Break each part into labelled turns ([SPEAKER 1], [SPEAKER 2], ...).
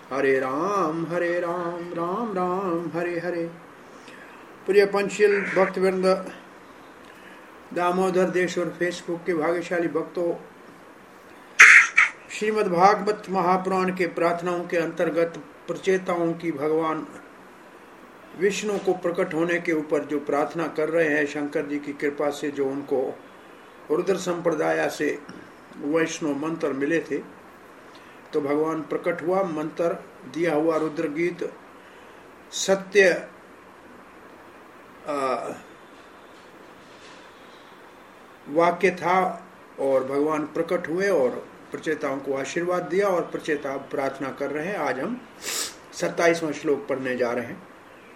[SPEAKER 1] हरे राम राम राम हरे हरे। प्रिय पंचशील भक्तवृंद, दामोदर देश और फेसबुक के भाग्यशाली भक्तों, श्रीमद् भागवत महापुराण के प्रार्थनाओं के अंतर्गत प्रचेताओं की भगवान विष्णु को प्रकट होने के ऊपर जो प्रार्थना कर रहे हैं, शंकर जी की कृपा से जो उनको रुद्र संप्रदाय से वैष्णव मंत्र मिले थे, तो भगवान प्रकट हुआ। मंत्र दिया हुआ रुद्र गीत सत्य वाक्य था और भगवान प्रकट हुए और प्रचेताओं को आशीर्वाद दिया और प्रचेता प्रार्थना कर रहे हैं। आज हम 27वां श्लोक पढ़ने जा रहे हैं।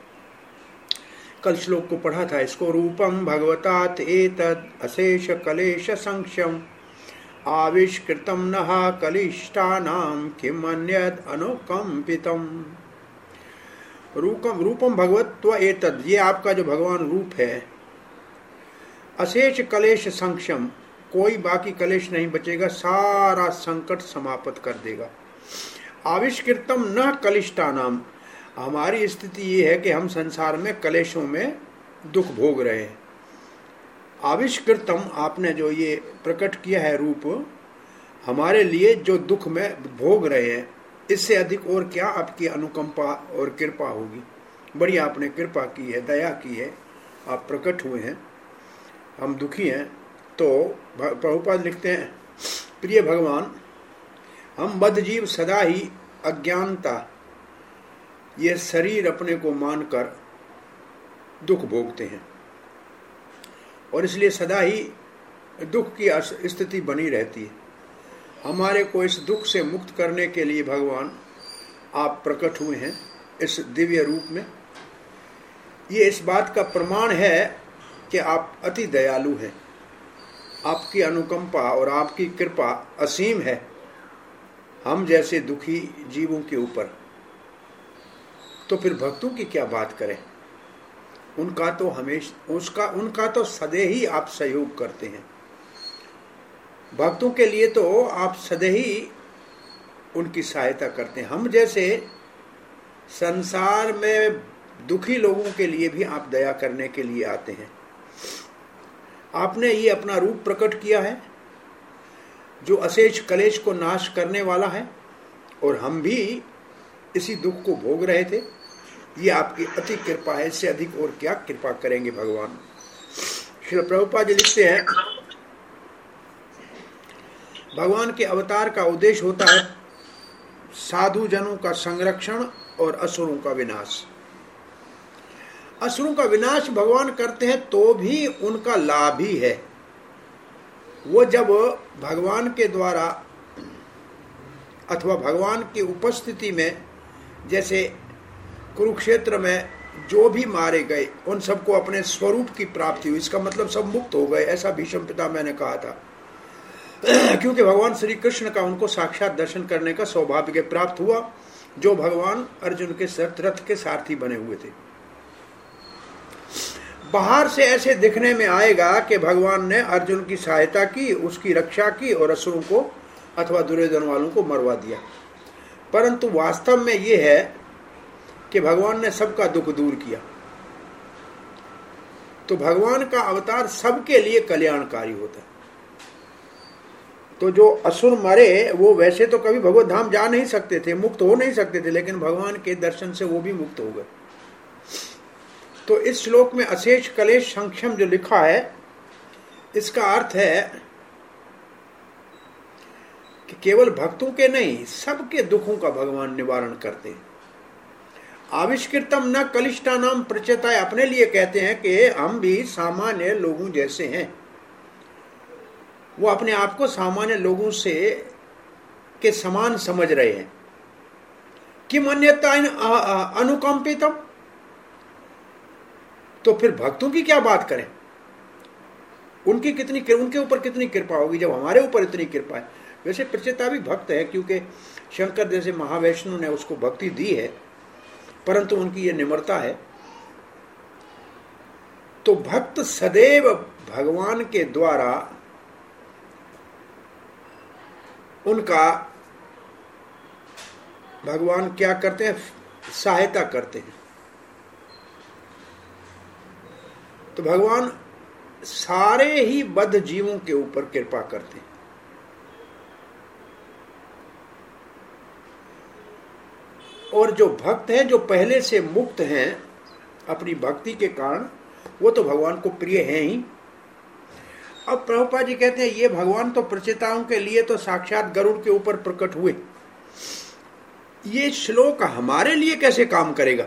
[SPEAKER 1] कल श्लोक को पढ़ा था इसको। रूपम भगवतात एतद अशेष कलेश संक्षम आविष्कृतम नः कलिष्टानां किम अन्यद अनुकंपितम। रूपम भगवत्व एतद, ये आपका जो भगवान रूप है, अशेष कलेश संक्षम, कोई बाकी कलेश नहीं बचेगा, सारा संकट समाप्त कर देगा। आविष्कृतम न कलिष्टानाम, हमारी स्थिति ये है कि हम संसार में कलेशों में दुख भोग रहे हैं। आविष्कृतम, आपने जो ये प्रकट किया है रूप, हमारे लिए जो दुख में भोग रहे हैं, इससे अधिक और क्या आपकी अनुकंपा और कृपा होगी। बड़ी आपने कृपा की है, दया की है, आप प्रकट हुए हैं, हम दुखी हैं। तो प्रभुपाद लिखते हैं, प्रिय भगवान, हम बद्धजीव सदा ही अज्ञानता, ये शरीर अपने को मानकर दुख भोगते हैं और इसलिए सदा ही दुख की स्थिति बनी रहती है। हमारे को इस दुख से मुक्त करने के लिए भगवान आप प्रकट हुए हैं इस दिव्य रूप में। ये इस बात का प्रमाण है कि आप अति दयालु हैं, आपकी अनुकंपा और आपकी कृपा असीम है हम जैसे दुखी जीवों के ऊपर। तो फिर भक्तों की क्या बात करें, उनका तो सदैव ही आप सहयोग करते हैं। भक्तों के लिए तो आप सदैव ही उनकी सहायता करते हैं। हम जैसे संसार में दुखी लोगों के लिए भी आप दया करने के लिए आते हैं। आपने ये अपना रूप प्रकट किया है जो अशेष कलेश को नाश करने वाला है, और हम भी इसी दुख को भोग रहे थे। ये आपकी अति कृपा है, इससे अधिक और क्या कृपा करेंगे भगवान। श्री प्रभुपाद जी लिखते हैं, भगवान के अवतार का उद्देश्य होता है साधु जनों का संरक्षण और असुरों का विनाश। असुरों का विनाश भगवान करते हैं तो भी उनका लाभ ही है। वो जब भगवान के द्वारा अथवा भगवान की उपस्थिति में, जैसे कुरुक्षेत्र में जो भी मारे गए उन सबको अपने स्वरूप की प्राप्ति हुई, इसका मतलब सब मुक्त हो गए, ऐसा भीष्म पितामह ने कहा था। क्योंकि भगवान श्री कृष्ण का उनको साक्षात दर्शन करने का सौभाग्य प्राप्त हुआ, जो भगवान अर्जुन के रथ के सारथी बने हुए थे। बाहर से ऐसे दिखने में आएगा कि भगवान ने अर्जुन की सहायता की, उसकी रक्षा की और असुरों को अथवा दुर्योधन वालों को मरवा दिया, परंतु वास्तव में यह है कि भगवान ने सबका दुख दूर किया। तो भगवान का अवतार सबके लिए कल्याणकारी होता है। तो जो असुर मरे वो वैसे तो कभी भगवत धाम जा नहीं सकते थे, मुक्त हो नहीं सकते थे, लेकिन भगवान के दर्शन से वो भी मुक्त हो गए। तो इस श्लोक में अशेष कलेश संक्षम जो लिखा है, इसका अर्थ है कि केवल भक्तों के नहीं, सबके दुखों का भगवान निवारण करते हैं। आविष्कृतम न कलिष्टा नाम प्रचेताय, अपने लिए कहते हैं कि हम भी सामान्य लोगों जैसे हैं। वो अपने आप को सामान्य लोगों से के समान समझ रहे हैं। किम अन्यथा अनुकंपितम, तो फिर भक्तों की क्या बात करें, उनके ऊपर कितनी कृपा होगी जब हमारे ऊपर इतनी कृपा है। वैसे प्रचेता भी भक्त है, क्योंकि शंकर जैसे महावैष्णु ने उसको भक्ति दी है, परंतु उनकी ये निम्रता है। तो भक्त सदैव भगवान के द्वारा उनका भगवान क्या करते हैं? सहायता करते हैं। तो भगवान सारे ही बद्ध जीवों के ऊपर कृपा करते हैं। और जो भक्त हैं, जो पहले से मुक्त हैं अपनी भक्ति के कारण, वो तो भगवान को प्रिय हैं ही। अब प्रभुपाद जी कहते हैं ये भगवान तो प्रचेताओं के लिए तो साक्षात गरुड़ के ऊपर प्रकट हुए, ये श्लोक हमारे लिए कैसे काम करेगा?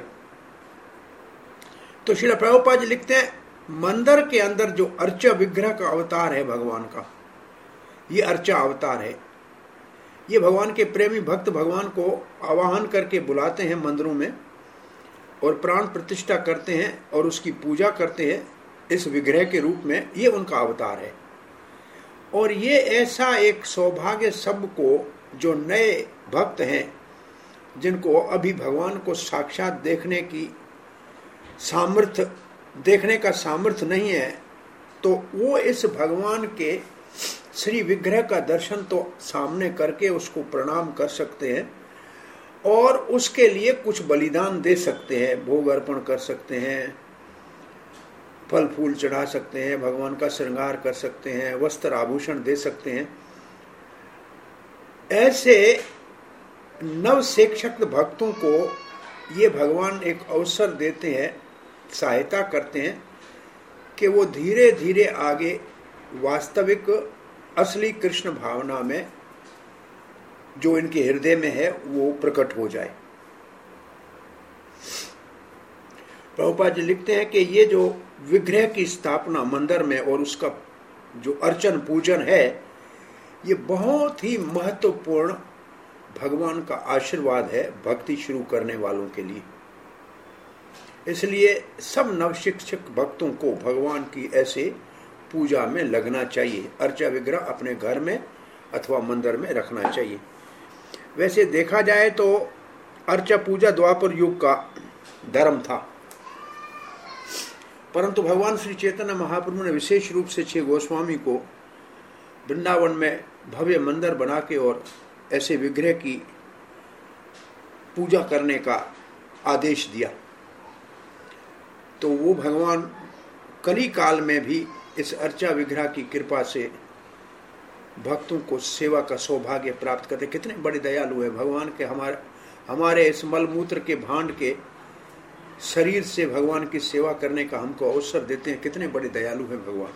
[SPEAKER 1] तो श्रील प्रभुपाद जी लिखते हैं मंदिर के अंदर जो अर्चा विग्रह का अवतार है भगवान का, ये अर्चा अवतार है। ये भगवान के प्रेमी भक्त भगवान को आवाहन करके बुलाते हैं मंदिरों में और प्राण प्रतिष्ठा करते हैं और उसकी पूजा करते हैं इस विग्रह के रूप में। ये उनका अवतार है। और ये ऐसा एक सौभाग्य सबको जो नए भक्त हैं, जिनको अभी भगवान को साक्षात देखने की सामर्थ्य, देखने का सामर्थ्य नहीं है, तो वो इस भगवान के श्री विग्रह का दर्शन तो सामने करके उसको प्रणाम कर सकते हैं और उसके लिए कुछ बलिदान दे सकते हैं, भोग अर्पण कर सकते हैं, फल फूल चढ़ा सकते हैं, भगवान का श्रृंगार कर सकते हैं, वस्त्र आभूषण दे सकते हैं। ऐसे नव शिक्षक भक्तों को ये भगवान एक अवसर देते हैं, सहायता करते हैं कि वो धीरे धीरे आगे वास्तविक असली कृष्ण भावना में जो इनके हृदय में है वो प्रकट हो जाए। प्रभुपाद जी लिखते हैं कि ये जो विग्रह की स्थापना मंदिर में और उसका जो अर्चन पूजन है, ये बहुत ही महत्वपूर्ण भगवान का आशीर्वाद है भक्ति शुरू करने वालों के लिए। इसलिए सब नवशिक्षक भक्तों को भगवान की ऐसे पूजा में लगना चाहिए। अर्चा विग्रह अपने घर में अथवा मंदिर में रखना चाहिए। वैसे देखा जाए तो अर्चा पूजा द्वापर युग का धर्म था, परंतु भगवान श्री चैतन्य महाप्रभु ने विशेष रूप से 6 गोस्वामी को वृंदावन में भव्य मंदिर बना के और ऐसे विग्रह की पूजा करने का आदेश दिया। तो वो भगवान कली काल में भी इस अर्चा विग्रह की कृपा से भक्तों को सेवा का सौभाग्य प्राप्त करते। कितने बड़े दयालु है भगवान के। हमारे इस मलमूत्र के भांड के शरीर से भगवान की सेवा करने का हमको अवसर देते हैं। कितने बड़े दयालु है भगवान।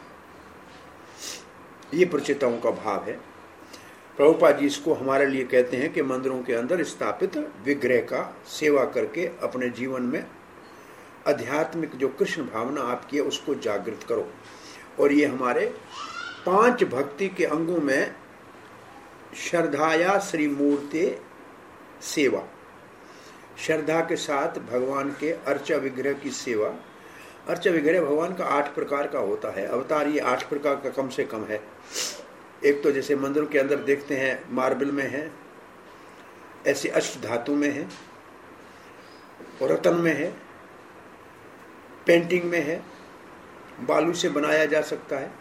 [SPEAKER 1] ये प्रचेताओं का भाव है। प्रभुपाद जी इसको हमारे लिए कहते हैं कि मंदिरों के अंदर स्थापित विग्रह का सेवा करके अपने जीवन में आध्यात्मिक जो कृष्ण भावना आपकी है उसको जागृत करो। और ये हमारे 5 भक्ति के अंगों में श्रद्धाया श्री मूर्ति सेवा, श्रद्धा के साथ भगवान के अर्चा विग्रह की सेवा। अर्चा विग्रह भगवान का 8 प्रकार का होता है। अवतार ये 8 प्रकार का कम से कम है। एक तो जैसे मंदिरों के अंदर देखते हैं मार्बल में है, ऐसे अष्ट धातु में है, और रतन में है, पेंटिंग में है, बालू से बनाया जा सकता है,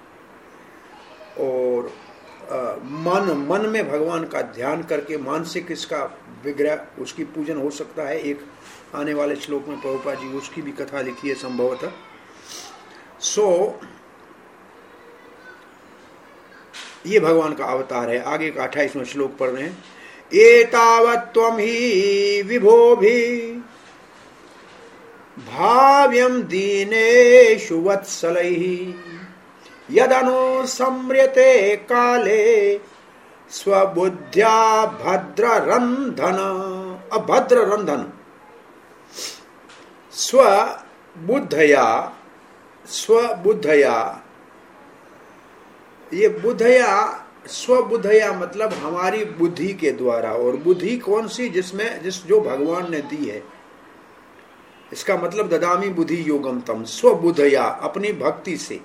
[SPEAKER 1] और मन में भगवान का ध्यान करके मानसिक इसका विग्रह उसकी पूजन हो सकता है। एक आने वाले श्लोक में प्रभुपाद जी उसकी भी कथा लिखी है संभवतः। ये भगवान का अवतार है। आगे का 28वां श्लोक पढ़ रहे हैं। एतावत् त्वं हि विभो भी भाव्यं दीनेषु वत्सलैः यदनुसम्र्यते काले स्वबुद्ध्या भद्ररन्धन। अभद्ररन्धन स्वबुद्धया। ये बुद्धया, स्वबुद्धया मतलब हमारी बुद्धि के द्वारा। और बुद्धि कौन सी? जो भगवान ने दी है। इसका मतलब ददामी बुद्धि योगम तम, स्वबुद्धया अपनी भक्ति से।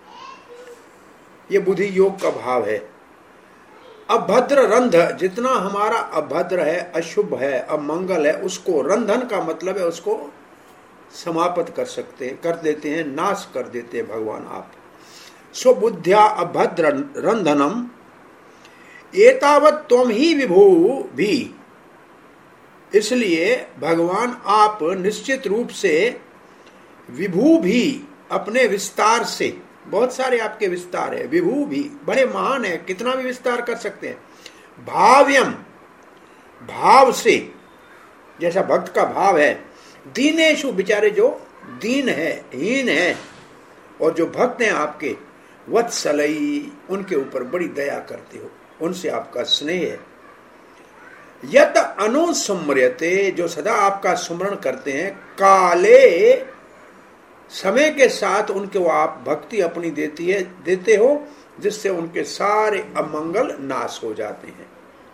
[SPEAKER 1] ये बुद्धि योग का भाव है। अभद्र रंध, जितना हमारा अभद्र है, अशुभ है, अमंगल है, उसको रंधन का मतलब है उसको समाप्त कर देते हैं, नाश कर देते हैं भगवान आप। स्वबुद्ध्या अभद्र रंधनम एतावत् त्वं हि विभो भी। इसलिए भगवान आप निश्चित रूप से विभू भी अपने विस्तार से, बहुत सारे आपके विस्तार है, विभू भी बड़े महान है, कितना भी विस्तार कर सकते हैं। भाव्यम भाव से, जैसा भक्त का भाव है, दीनेशु बेचारे जो दीन है, हीन है, और जो भक्त हैं आपके, वत्सलई उनके ऊपर बड़ी दया करते हो, उनसे आपका स्नेह है। यत अनुस्मर्यते जो सदा आपका स्मरण करते हैं, काले समय के साथ उनको आप भक्ति अपनी देते हो, जिससे उनके सारे अमंगल नाश हो जाते हैं।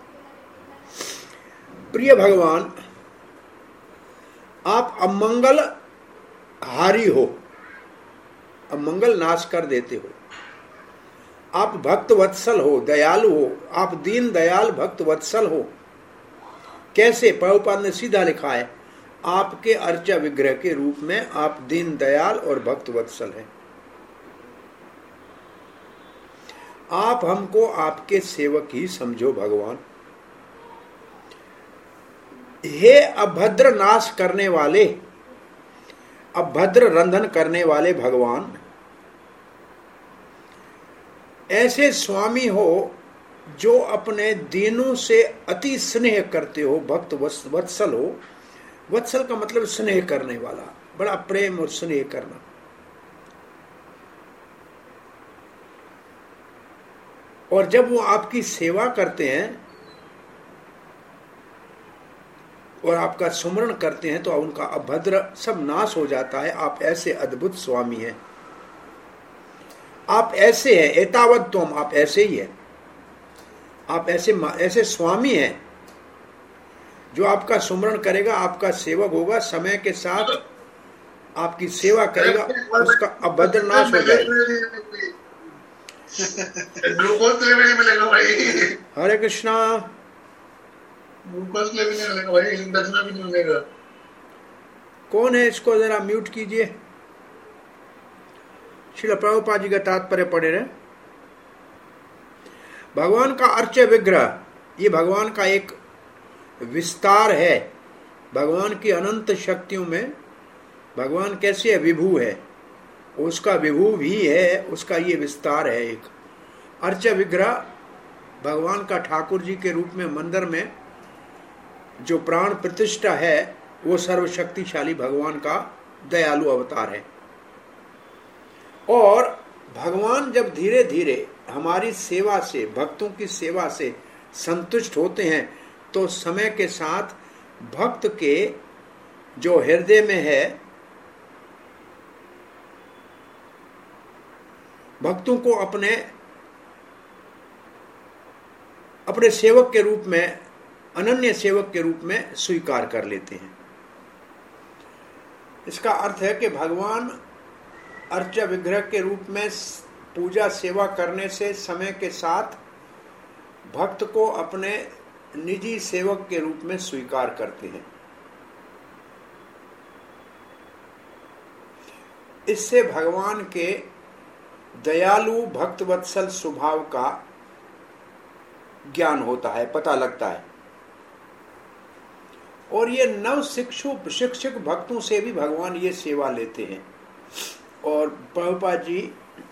[SPEAKER 1] प्रिय भगवान, आप अमंगल हारी हो, अमंगल नाश कर देते हो। आप भक्त वत्सल हो, दयालु हो, आप दीन दयाल भक्त वत्सल हो। कैसे? प्रभुपाद ने सीधा लिखा है, आपके अर्चा विग्रह के रूप में आप दीन दयाल और भक्त वत्सल हैं। आप हमको आपके सेवक ही समझो भगवान। हे अभद्र नाश करने वाले, अभद्र रंधन करने वाले भगवान, ऐसे स्वामी हो जो अपने दीनों से अति स्नेह करते हो, भक्त वत्सल हो। वत्सल का मतलब स्नेह करने वाला, बड़ा प्रेम और स्नेह करना। और जब वो आपकी सेवा करते हैं और आपका सुमरण करते हैं तो उनका अभद्र सब नाश हो जाता है। आप ऐसे अद्भुत स्वामी हैं, आप ऐसे हैं, एतावत तुम, आप ऐसे ही हैं, आप ऐसे स्वामी हैं। जो आपका सुमरण करेगा, आपका सेवक होगा, समय के साथ आपकी सेवा करेगा, उसका अभद्र नाश हो जाएगा। हरे कृष्णा। कौन है? इसको जरा म्यूट कीजिए। श्रील प्रभुपाद जी का तात्पर्य पढ़े रहे। भगवान का अर्च्य विग्रह, ये भगवान का एक विस्तार है। भगवान की अनंत शक्तियों में भगवान कैसे है? विभू है, उसका विभू भी है, उसका ये विस्तार है। एक अर्च्य विग्रह भगवान का ठाकुर जी के रूप में मंदिर में जो प्राण प्रतिष्ठा है, वो सर्वशक्तिशाली भगवान का दयालु अवतार है। और भगवान जब धीरे धीरे हमारी सेवा से, भक्तों की सेवा से संतुष्ट होते हैं, तो समय के साथ भक्त के जो हृदय में है, भक्तों को अपने सेवक के रूप में, अनन्य सेवक के रूप में स्वीकार कर लेते हैं। इसका अर्थ है कि भगवान अर्चा विग्रह के रूप में पूजा सेवा करने से समय के साथ भक्त को अपने निजी सेवक के रूप में स्वीकार करते हैं। इससे भगवान के दयालु भक्तवत्सल स्वभाव का ज्ञान होता है, पता लगता है। और ये नव शिक्षक भक्तों से भी भगवान ये सेवा लेते हैं। और प्रभुपाद जी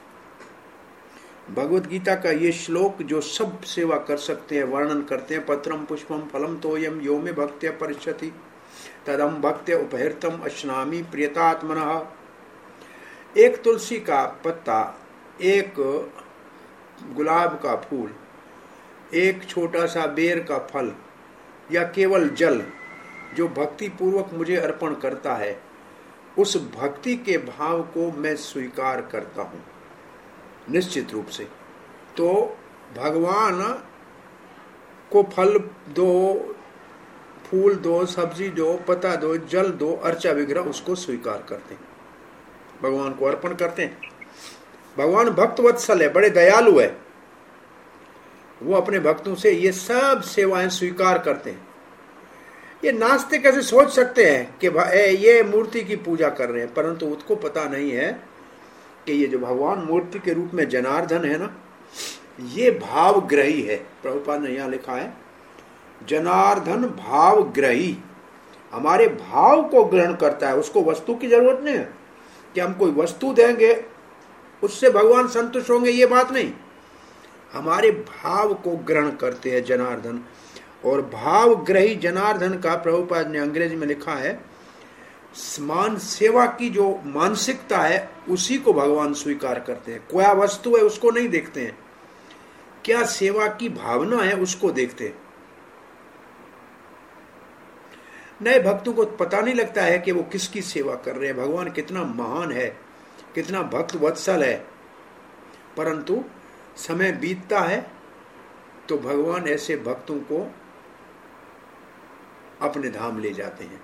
[SPEAKER 1] भगवत गीता का ये श्लोक जो सब सेवा कर सकते हैं वर्णन करते हैं, पत्रम पुष्पम फलम तोयम यो में भक्त्या परिष्यति तदम भक्त्या उपहृतम अश्नामि प्रियतात्मनः। एक तुलसी का पत्ता, एक गुलाब का फूल, एक छोटा सा बेर का फल या केवल जल जो भक्ति पूर्वक मुझे अर्पण करता है, उस भक्ति के भाव को मैं स्वीकार करता हूं निश्चित रूप से। तो भगवान को फल दो, फूल दो, सब्जी दो, पत्ता दो, जल दो, अर्चा विग्रह, उसको स्वीकार करते हैं, भगवान को अर्पण करते हैं। भगवान भक्त वत्सल है, बड़े दयालु है, वो अपने भक्तों से ये सब सेवाएं स्वीकार करते हैं। ये नास्तिक कैसे सोच सकते हैं कि ये मूर्ति की पूजा कर रहे हैं, परंतु उसको पता नहीं है कि ये जो भगवान मूर्ति के रूप में जनार्दन है ना, ये भावग्रही है। प्रभुपाद ने यहाँ लिखा है जनार्दन भावग्रही, हमारे भाव को ग्रहण करता है, उसको वस्तु की जरूरत नहीं है कि हम कोई वस्तु देंगे उससे भगवान संतुष्ट होंगे, ये बात नहीं। हमारे भाव को ग्रहण करते हैं जनार्दन, और भाव ग्रही जनार्दन का प्रभुपाद ने अंग्रेजी में लिखा है, मान सेवा की जो मानसिकता है उसी को भगवान स्वीकार करते हैं। क्या वस्तु है उसको नहीं देखते हैं, क्या सेवा की भावना है उसको देखते हैं। नए भक्तों को पता नहीं लगता है कि वो किसकी सेवा कर रहे हैं, भगवान कितना महान है, कितना भक्त वत्सल है, परंतु समय बीतता है तो भगवान ऐसे भक्तों को अपने धाम ले जाते हैं।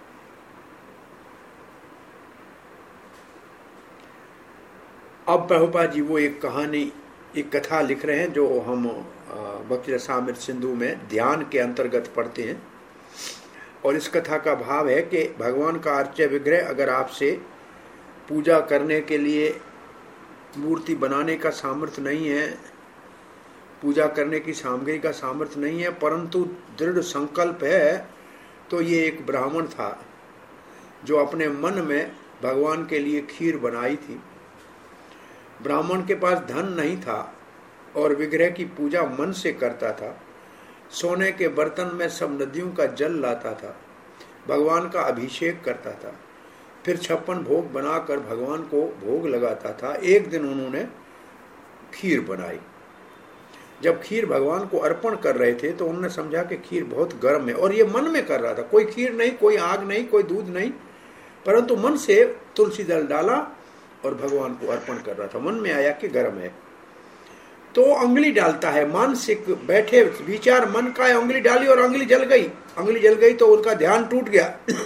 [SPEAKER 1] अब प्रभुपाद जी वो एक कहानी, एक कथा लिख रहे हैं जो हम भक्ति रसामृत सिंधु में ध्यान के अंतर्गत पढ़ते हैं। और इस कथा का भाव है कि भगवान का अर्च्य विग्रह अगर आपसे पूजा करने के लिए मूर्ति बनाने का सामर्थ्य नहीं है, पूजा करने की सामग्री का सामर्थ्य नहीं है, परंतु दृढ़ संकल्प है, तो ये एक ब्राह्मण था जो अपने मन में भगवान के लिए खीर बनाई थी। ब्राह्मण के पास धन नहीं था और विग्रह की पूजा मन से करता था। सोने के बर्तन में सब नदियों का जल लाता था, भगवान का अभिषेक करता था, फिर 56 भोग बनाकर भगवान को भोग लगाता था। एक दिन उन्होंने खीर बनाई। जब खीर भगवान को अर्पण कर रहे थे तो उन्होंने समझा कि खीर बहुत गर्म है, और ये मन में कर रहा था, कोई खीर नहीं, कोई आग नहीं, कोई दूध नहीं, परंतु मन से तुलसी दल डाला और भगवान को अर्पण कर रहा था। मन में आया कि गर्म है तो उंगली डालता है, मानसिक बैठे विचार मन का है, उंगली डाली और उंगली जल गई। उंगली जल गई तो उनका ध्यान टूट गया।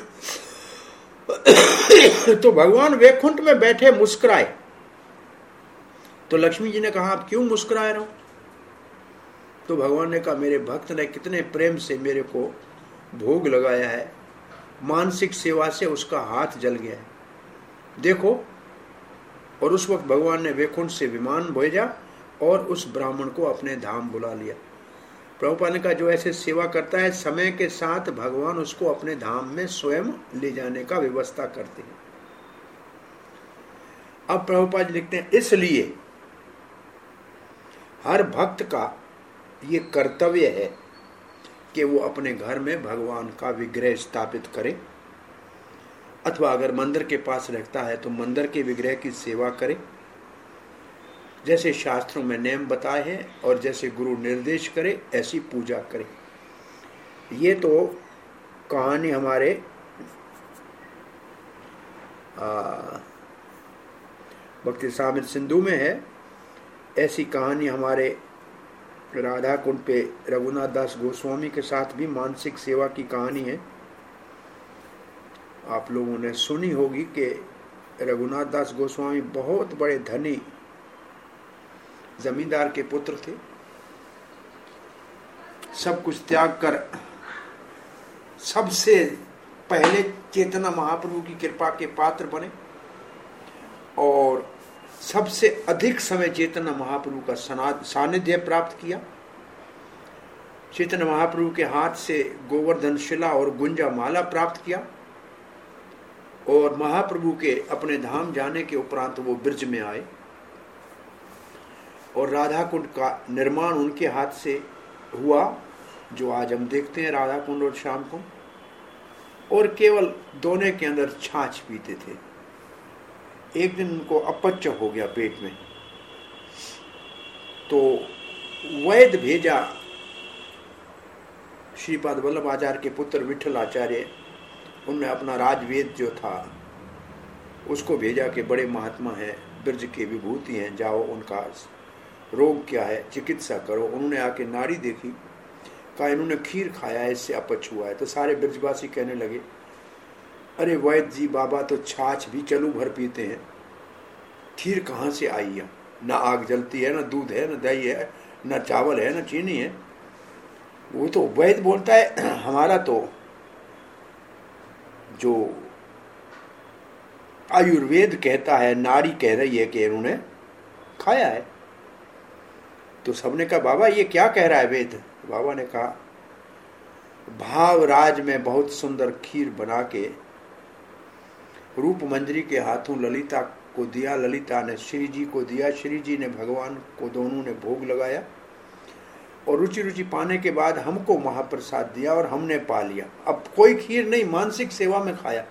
[SPEAKER 1] तो भगवान वैकुंठ में बैठे मुस्कुराए। तो लक्ष्मी जी ने कहा, आप क्यों मुस्कुरा रहे हो? तो भगवान ने कहा, मेरे भक्त ने कितने प्रेम से मेरे को भोग लगाया है, मानसिक सेवा से उसका हाथ जल गया है, देखो। और उस वक्त भगवान ने वैकुंठ से विमान भेजा और उस ब्राह्मण को अपने धाम बुला लिया। प्रभुपाद ने कहा, जो ऐसे सेवा करता है, समय के साथ भगवान उसको अपने धाम में स्वयं ले जाने का व्यवस्था करते हैं। अब प्रभुपाद लिखते हैं, इसलिए हर भक्त का ये कर्तव्य है कि वो अपने घर में भगवान का विग्रह स्थापित करे, अथवा अगर मंदिर के पास रहता है तो मंदिर के विग्रह की सेवा करे, जैसे शास्त्रों में नियम बताए हैं और जैसे गुरु निर्देश करे ऐसी पूजा करे। ये तो कहानी हमारे भक्ति रसामृत सिंधु में है। ऐसी कहानी हमारे राधा कुंड पे रघुनाथ दास गोस्वामी के साथ भी मानसिक सेवा की कहानी है। आप लोगों ने सुनी होगी कि रघुनाथ दास गोस्वामी बहुत बड़े धनी जमींदार के पुत्र थे। सब कुछ त्याग कर सबसे पहले चेतना महाप्रभु की कृपा के पात्र बने और सबसे अधिक समय चेतना महाप्रभु का सानिध्य प्राप्त किया। चेतना महाप्रभु के हाथ से गोवर्धन शिला और गुंजा माला प्राप्त किया और महाप्रभु के अपने धाम जाने के उपरांत वो ब्रज में आए और राधा कुंड का निर्माण उनके हाथ से हुआ, जो आज हम देखते हैं राधा कुंड और श्याम कुंड। और केवल दोने के अंदर छाछ पीते थे। एक दिन उनको अपच हो गया पेट में, तो वैद्य भेजा, श्रीपाद वल्लभ आचार्य के पुत्र विठल आचार्य, उनने अपना राजवेद जो था उसको भेजा कि बड़े महात्मा हैं, ब्रज के विभूति हैं, जाओ उनका रोग क्या है चिकित्सा करो। उन्होंने आके नारी देखी, कहा इन्होंने खीर खाया है, इससे अपच हुआ है। तो सारे ब्रजवासी कहने लगे, अरे वैद्य जी, बाबा तो छाछ भी चलू भर पीते हैं, खीर कहाँ से आई है? ना आग जलती है, ना दूध है, ना दही है, ना चावल है, ना चीनी है। वो तो वैद्य बोलता है, हमारा तो जो आयुर्वेद कहता है, नारी कह रही है कि इन्होंने खाया है। तो सबने कहा, बाबा ये क्या कह रहा है वेद? बाबा ने कहा, भावराज में बहुत सुंदर खीर बना के रूप मंजरी के हाथों ललिता को दिया, ललिता ने श्री जी को दिया, श्री जी ने भगवान को, दोनों ने भोग लगाया और रुचि रुचि पाने के बाद हमको महाप्रसाद दिया और हमने पा लिया। अब कोई खीर नहीं, मानसिक सेवा में खाया।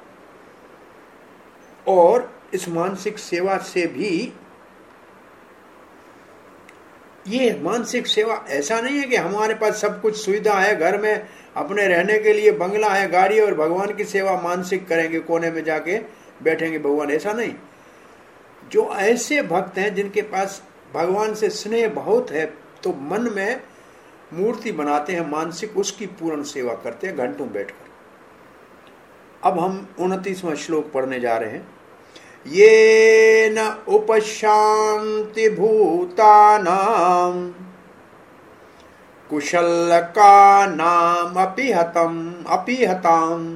[SPEAKER 1] और इस मानसिक सेवा से भी, ये मानसिक सेवा ऐसा नहीं है कि हमारे पास सब कुछ सुविधा है, घर में अपने रहने के लिए बंगला है, गाड़ी, और भगवान की सेवा मानसिक करेंगे, कोने में जाके बैठेंगे भगवान, ऐसा नहीं। जो ऐसे भक्त हैं जिनके पास भगवान से स्नेह बहुत है, तो मन में मूर्ति बनाते हैं मानसिक, उसकी पूर्ण सेवा करते हैं घंटों बैठकर। अब हम 29वां श्लोक पढ़ने जा रहे हैं। ये न उपशांति भूतानां कुशल का नाम अपिहताम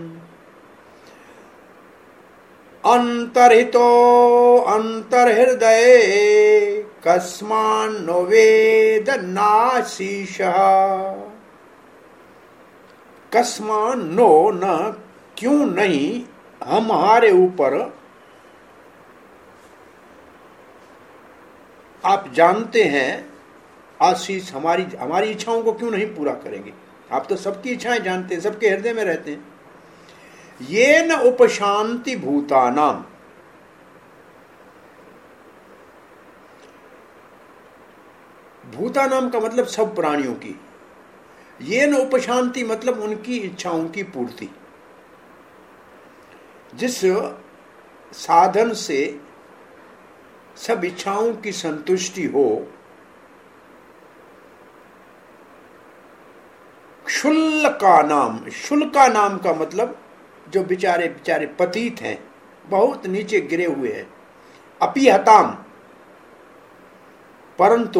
[SPEAKER 1] अंतर्हितो अंतर्हृदय कस्मान्नो वेद नाशीषः। कस्मान्नो, न क्यों नहीं, हमारे ऊपर आप जानते हैं, आशीष हमारी इच्छाओं को क्यों नहीं पूरा करेंगे? आप तो सबकी इच्छाएं जानते हैं, सबके हृदय में रहते हैं। ये न उपशांति भूतानाम, भूतानाम का मतलब सब प्राणियों की। ये न उपशांति मतलब उनकी इच्छाओं की पूर्ति। जिस साधन से सब इच्छाओं की संतुष्टि हो, शुल्का नाम का मतलब जो बेचारे पतित हैं, बहुत नीचे गिरे हुए हैं। अपिहताम, परंतु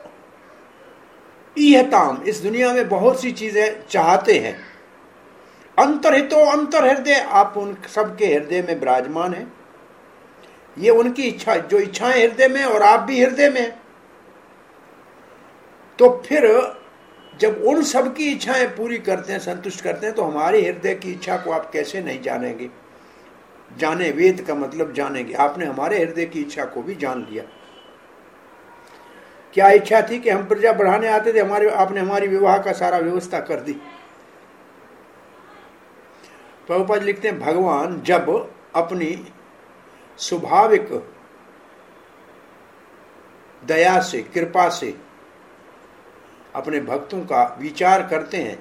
[SPEAKER 1] इहताम, इस दुनिया में बहुत सी चीजें चाहते हैं। अंतर्हितो अंतर्हृदय, आप उन सबके हृदय में विराजमान हैं। ये उनकी इच्छा, जो इच्छाएं हृदय में, और आप भी हृदय में। तो फिर जब उन सब की इच्छाएं पूरी करते हैं, संतुष्ट करते हैं, तो हमारे हृदय की इच्छा को आप कैसे नहीं जानेंगे? जाने, वेद का मतलब जानेंगे। आपने हमारे हृदय की इच्छा को भी जान लिया। क्या इच्छा थी कि हम प्रजा बढ़ाने आते थे, आपने हमारी विवाह का सारा व्यवस्था कर दी। प्रभुपाद लिखते हैं, भगवान जब अपनी स्वाभाविक दया से, कृपा से अपने भक्तों का विचार करते हैं,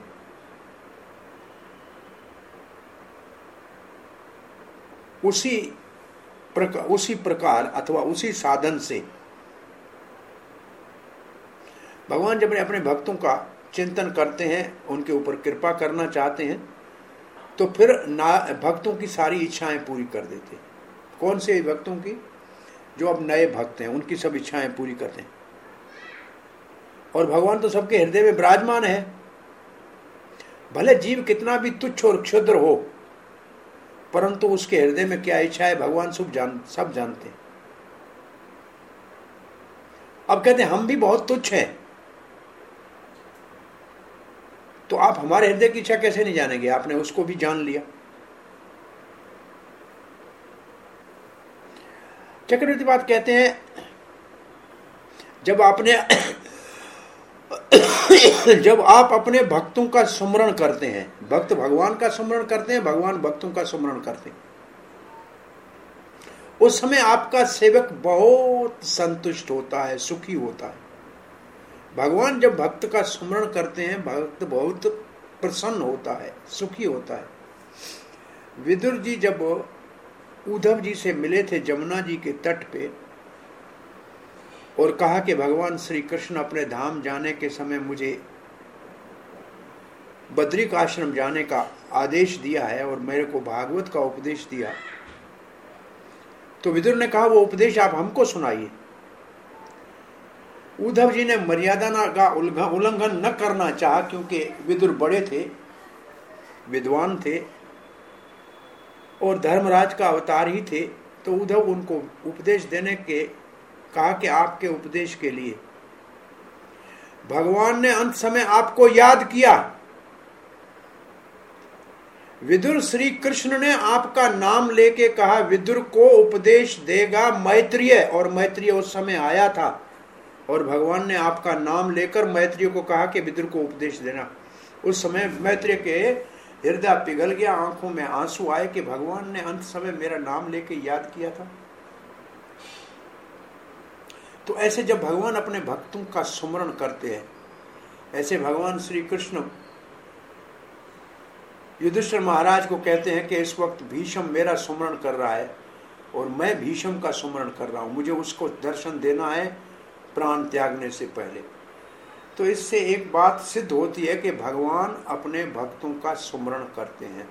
[SPEAKER 1] उसी प्रकार अथवा उसी साधन से भगवान जब अपने भक्तों का चिंतन करते हैं, उनके ऊपर कृपा करना चाहते हैं, तो फिर भक्तों की सारी इच्छाएं पूरी कर देते हैं। कौन से भक्तों की? जो अब नए भक्त हैं, उनकी सब इच्छाएं पूरी करते हैं। और भगवान तो सबके हृदय में विराजमान है। भले जीव कितना भी तुच्छ और क्षुद्र हो, परंतु उसके हृदय में क्या इच्छा है भगवान सब जानते हैं। अब कहते हैं हम भी बहुत तुच्छ हैं, तो आप हमारे हृदय की इच्छा कैसे नहीं जानेंगे? आपने उसको भी जान लिया। चक्रवर्ती बात कहते हैं, जब आप अपने भक्तों का सुमरण करते हैं, भक्त भगवान का सुमरण करते हैं, भगवान भक्तों का सुमरण करते हैं, उस समय आपका सेवक बहुत संतुष्ट होता है, सुखी होता है। भगवान जब भक्त का सुमरण करते हैं, भक्त बहुत प्रसन्न होता है, सुखी होता है। विदुर जी जब उद्धव जी से मिले थे जमुना जी के तट पे, और कहा कि भगवान श्री कृष्ण अपने धाम जाने के समय मुझे बद्रिक आश्रम जाने का आदेश दिया है और मेरे को भागवत का उपदेश दिया, तो विदुर ने कहा वो उपदेश आप हमको सुनाइए। उद्धव जी ने मर्यादा का उल्लंघन न करना चाहा, क्योंकि विदुर बड़े थे, विद्वान थे और धर्मराज का अवतार ही थे। तो उद्धव उनको उपदेश देने के कहा कि आपके उपदेश के लिए भगवान ने अंत समय आपको याद किया विदुर श्री कृष्ण ने आपका नाम लेके कहा, विदुर को उपदेश देगा मैत्रेय, और मैत्रेय उस समय आया था और भगवान ने आपका नाम लेकर मैत्रेय को कहा कि विदुर को उपदेश देना। उस समय मैत्रेय के हृदय पिघल गया, आंखों में आंसू आए कि भगवान ने अंत समय मेरा नाम लेके याद किया था। तो ऐसे जब भगवान अपने भक्तों का सुमरण करते हैं, ऐसे भगवान श्री कृष्ण युधिष्ठिर महाराज को कहते हैं कि इस वक्त भीष्म मेरा सुमरण कर रहा है और मैं भीष्म का सुमरण कर रहा हूं, मुझे उसको दर्शन देना है प्राण त्यागने से पहले। तो इससे एक बात सिद्ध होती है कि भगवान अपने भक्तों का सुमरण करते हैं।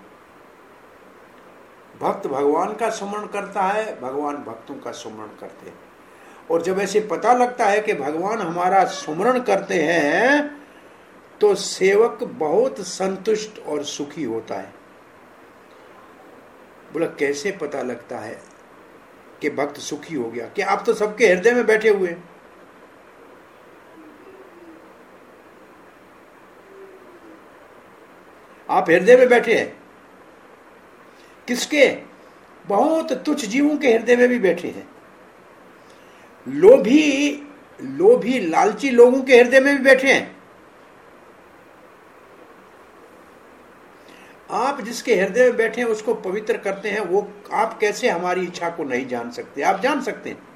[SPEAKER 1] भक्त भगवान का सुमरण करता है, भगवान भक्तों का सुमरण करते हैं। और जब ऐसे पता लगता है कि भगवान हमारा सुमरण करते हैं तो सेवक बहुत संतुष्ट और सुखी होता है। बोला कैसे पता लगता है कि भक्त सुखी हो गया? कि आप तो सबके हृदय में बैठे हुए हैं। आप हृदय में बैठे हैं। किसके? बहुत तुच्छ जीवों के हृदय में भी बैठे हैं। लोभी लालची लोगों के हृदय में भी बैठे हैं। आप जिसके हृदय में बैठे हैं उसको पवित्र करते हैं, वो आप कैसे हमारी इच्छा को नहीं जान सकते? आप जान सकते हैं।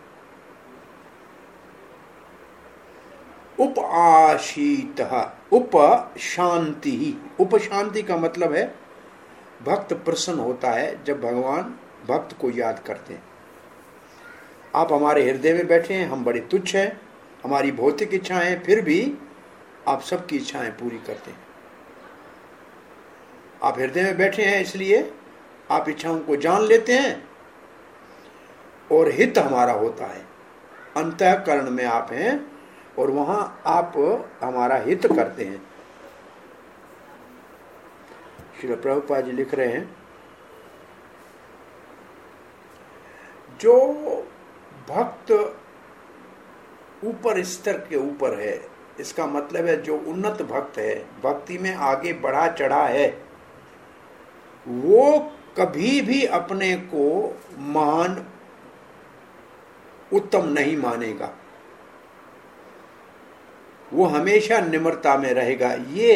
[SPEAKER 1] उपाशीत उप शांति, उप शांति का मतलब है भक्त प्रसन्न होता है जब भगवान भक्त को याद करते हैं। आप हमारे हृदय में बैठे हैं, हम बड़े तुच्छ हैं, हमारी भौतिक इच्छाएं, फिर भी आप सबकी इच्छाएं पूरी करते हैं। आप हृदय में बैठे हैं इसलिए आप इच्छाओं को जान लेते हैं और हित हमारा होता है। अंतःकरण में आप हैं और वहां आप हमारा हित करते हैं। श्री प्रभुपाद जी लिख रहे हैं, जो भक्त ऊपर स्तर के ऊपर है, इसका मतलब है जो उन्नत भक्त है, भक्ति में आगे बढ़ा चढ़ा है, वो कभी भी अपने को महान उत्तम नहीं मानेगा। वो हमेशा निम्रता में रहेगा। ये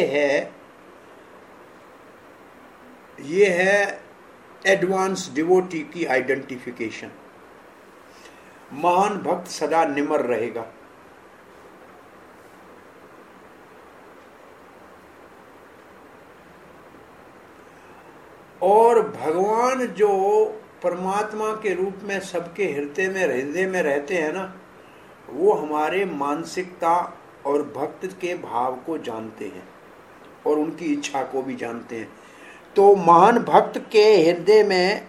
[SPEAKER 1] है एडवांस डिवोटी की आइडेंटिफिकेशन। महान भक्त सदा निम्र रहेगा। और भगवान जो परमात्मा के रूप में सबके हृदय में रहते हैं ना, वो हमारे मानसिकता और भक्त के भाव को जानते हैं और उनकी इच्छा को भी जानते हैं। तो महान भक्त के हृदय में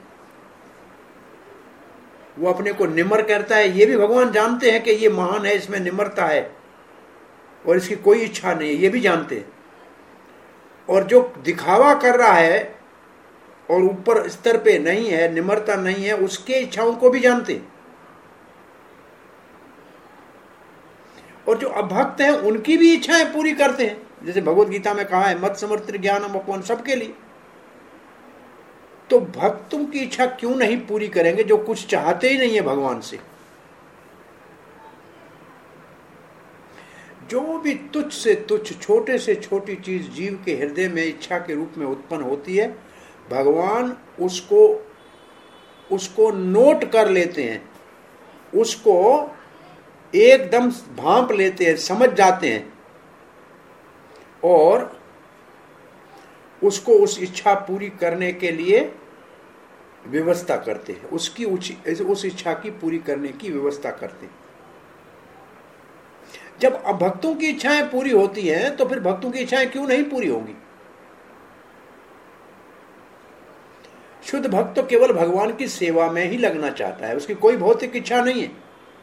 [SPEAKER 1] वो अपने को निम्र करता है, ये भी भगवान जानते हैं कि ये महान है, इसमें निम्रता है और इसकी कोई इच्छा नहीं है, ये भी जानते हैं। और जो दिखावा कर रहा है और ऊपर स्तर पे नहीं है, निम्रता नहीं है, उसके इच्छाओं को भी जानते हैं। और जो अभक्त हैं उनकी भी इच्छाएं पूरी करते हैं। जैसे भगवत गीता में कहा है, मत समर्थ ज्ञानम अपवन, सबके लिए। तो भक्तों की इच्छा क्यों नहीं पूरी करेंगे जो कुछ चाहते ही नहीं है भगवान से? जो भी तुच्छ से तुच्छ, छोटे से छोटी चीज जीव के हृदय में इच्छा के रूप में उत्पन्न होती है, भगवान उसको नोट कर लेते हैं, उसको एकदम भांप लेते हैं, समझ जाते हैं और उसको उस इच्छा पूरी करने के लिए व्यवस्था करते हैं, उस इच्छा की पूरी करने की व्यवस्था करते हैं। जब भक्तों की इच्छाएं पूरी होती हैं तो फिर भक्तों की इच्छाएं क्यों नहीं पूरी होंगी? शुद्ध भक्त तो केवल भगवान की सेवा में ही लगना चाहता है, उसकी कोई भौतिक इच्छा नहीं है।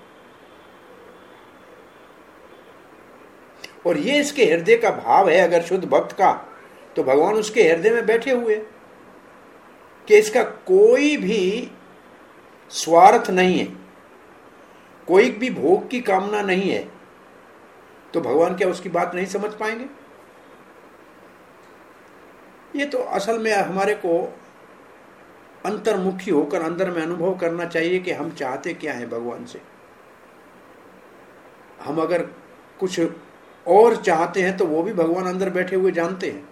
[SPEAKER 1] और ये इसके हृदय का भाव है अगर शुद्ध भक्त का, तो भगवान उसके हृदय में बैठे हुए कि इसका कोई भी स्वार्थ नहीं है, कोई भी भोग की कामना नहीं है। तो भगवान क्या उसकी बात नहीं समझ पाएंगे? ये तो असल में हमारे को अंतर्मुखी होकर अंदर में अनुभव करना चाहिए कि हम चाहते क्या है भगवान से। हम अगर कुछ और चाहते हैं तो वो भी भगवान अंदर बैठे हुए जानते हैं।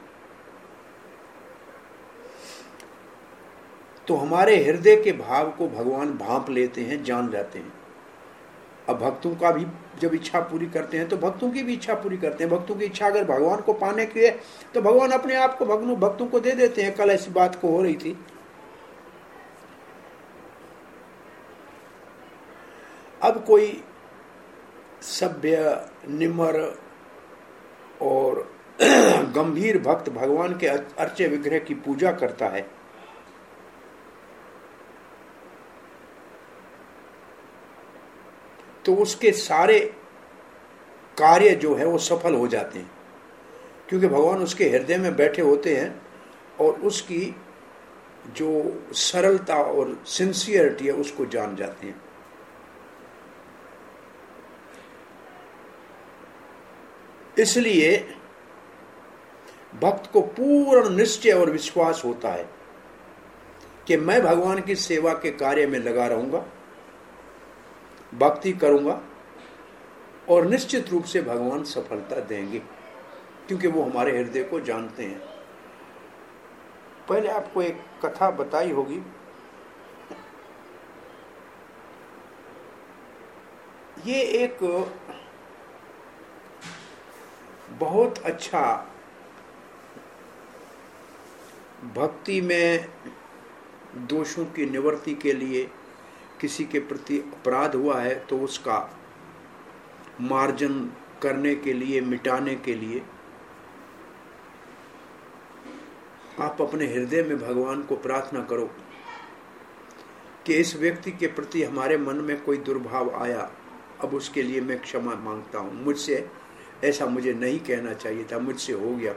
[SPEAKER 1] तो हमारे हृदय के भाव को भगवान भांप लेते हैं, जान जाते हैं। अब भक्तों का भी जब इच्छा पूरी करते हैं तो भक्तों की भी इच्छा पूरी करते हैं। भक्तों की इच्छा अगर भगवान को पाने की है तो भगवान अपने आप को भक्तों को दे देते हैं। कल ऐसी बात को हो रही थी। अब कोई सभ्य, निम्र और गंभीर भक्त भगवान के अर्चे विग्रह की पूजा करता है तो उसके सारे कार्य जो है वो सफल हो जाते हैं, क्योंकि भगवान उसके हृदय में बैठे होते हैं और उसकी जो सरलता और सिंसियरिटी है उसको जान जाते हैं। इसलिए भक्त को पूर्ण निश्चय और विश्वास होता है कि मैं भगवान की सेवा के कार्य में लगा रहूंगा, भक्ति करूंगा और निश्चित रूप से भगवान सफलता देंगे, क्योंकि वो हमारे हृदय को जानते हैं। पहले आपको एक कथा बताई होगी। ये एक बहुत अच्छा भक्ति में दोषों की निवृत्ति के लिए किसी के प्रति अपराध हुआ है तो उसका मार्जन करने के लिए, मिटाने के लिए आप अपने हृदय में भगवान को प्रार्थना करो कि इस व्यक्ति के प्रति हमारे मन में कोई दुर्भाव आया, अब उसके लिए मैं क्षमा मांगता हूं। मुझसे ऐसा मुझे नहीं कहना चाहिए था, मुझसे हो गया।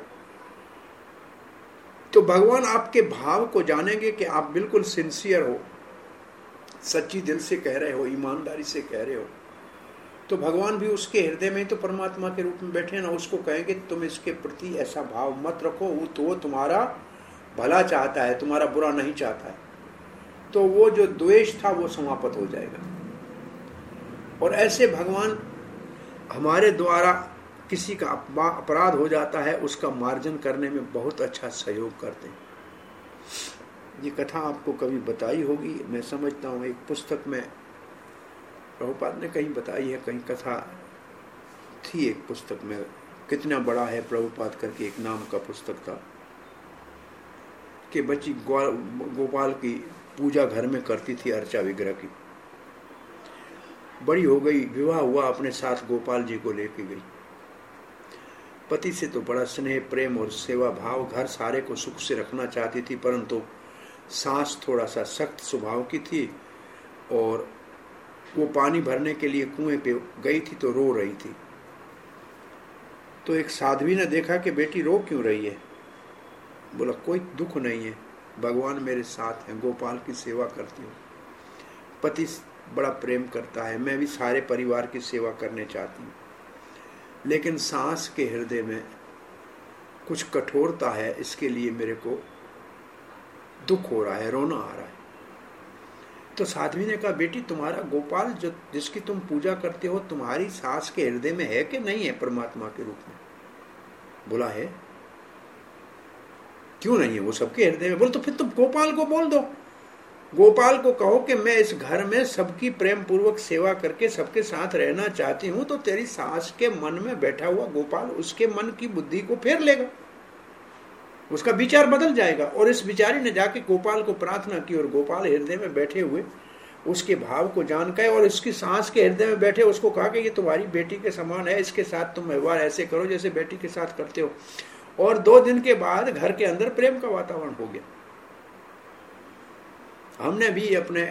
[SPEAKER 1] तो भगवान आपके भाव को जानेंगे कि आप बिल्कुल सिंसियर हो, सच्ची दिल से कह रहे हो, ईमानदारी से कह रहे हो। तो भगवान भी उसके हृदय में तो परमात्मा के रूप में बैठे ना, उसको कहेंगे तुम इसके प्रति ऐसा भाव मत रखो, वो तो तुम्हारा भला चाहता है, तुम्हारा बुरा नहीं चाहता है। तो वो जो द्वेष था वो समाप्त हो जाएगा। और ऐसे भगवान हमारे द्वारा किसी का अपराध हो जाता है उसका मार्जन करने में बहुत अच्छा सहयोग करते हैं। ये कथा आपको कभी बताई होगी, मैं समझता हूँ। एक पुस्तक में प्रभुपाद ने कहीं बताई है, कहीं कथा थी एक पुस्तक में। कितना बड़ा है प्रभुपाद करके एक नाम का पुस्तक था कि बच्ची गोपाल की पूजा घर में करती थी, अर्चा विग्रह की। बड़ी हो गई, विवाह हुआ, अपने साथ गोपाल जी को लेके गई। पति से तो बड़ा स्नेह, प्रेम और सेवा भाव, घर सारे को सुख से रखना चाहती थी, परंतु सास थोड़ा सा सख्त स्वभाव की थी और वो पानी भरने के लिए कुएं पे गई थी तो रो रही थी। तो एक साध्वी ने देखा कि बेटी रो क्यों रही है। बोला कोई दुख नहीं है, भगवान मेरे साथ हैं, गोपाल की सेवा करती हूँ। पति बड़ा प्रेम करता है, मैं भी सारे परिवार की सेवा करने चाहती हूँ, लेकिन सास के हृदय में कुछ कठोरता है, इसके लिए मेरे को दुख हो रहा है, रोना आ रहा है। तो साध्वी ने कहा बेटी तुम्हारा गोपाल जो जिसकी तुम पूजा करते हो, तुम्हारी सास के हृदय में है कि नहीं है परमात्मा के रूप में? बोला है। क्यों नहीं है? वो सबके हृदय में। बोले तो फिर तुम गोपाल को बोल दो, गोपाल को कहो कि मैं इस घर में सबकी प्रेम पूर्वक सेवा करके सबके साथ रहना चाहती हूं। तो तेरी सास के मन में बैठा हुआ गोपाल उसके मन की बुद्धि को फेर लेगा, उसका विचार बदल जाएगा। और इस बिचारी ने जाके गोपाल को प्रार्थना की और गोपाल हृदय में बैठे हुए उसके भाव को जान के और इसकी सास के हृदय में बैठे उसको कहा कि ये तुम्हारी बेटी के समान है, इसके साथ तुम व्यवहार ऐसे करो जैसे बेटी के साथ करते हो। और 2 दिन के बाद घर के अंदर प्रेम का वातावरण हो गया। हमने भी अपने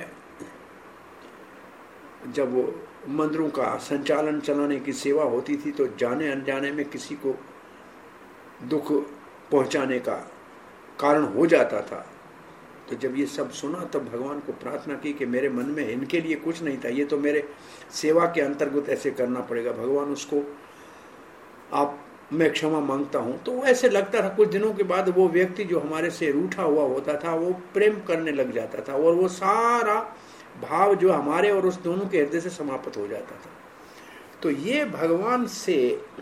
[SPEAKER 1] जब मंदिरों का संचालन चलाने की सेवा होती थी तो जाने अनजाने में किसी को दुख पहुंचाने का कारण हो जाता था। तो जब ये सब सुना तब भगवान को प्रार्थना की कि मेरे मन में इनके लिए कुछ नहीं था, ये तो मेरे सेवा के अंतर्गत ऐसे करना पड़ेगा। भगवान उसको आप मैं क्षमा मांगता हूं, तो ऐसे लगता था कुछ दिनों के बाद वो व्यक्ति जो हमारे से रूठा हुआ होता था वो प्रेम करने लग जाता था, और वो सारा भाव जो हमारे और उस दोनों के हृदय से समाप्त हो जाता था। तो ये भगवान से,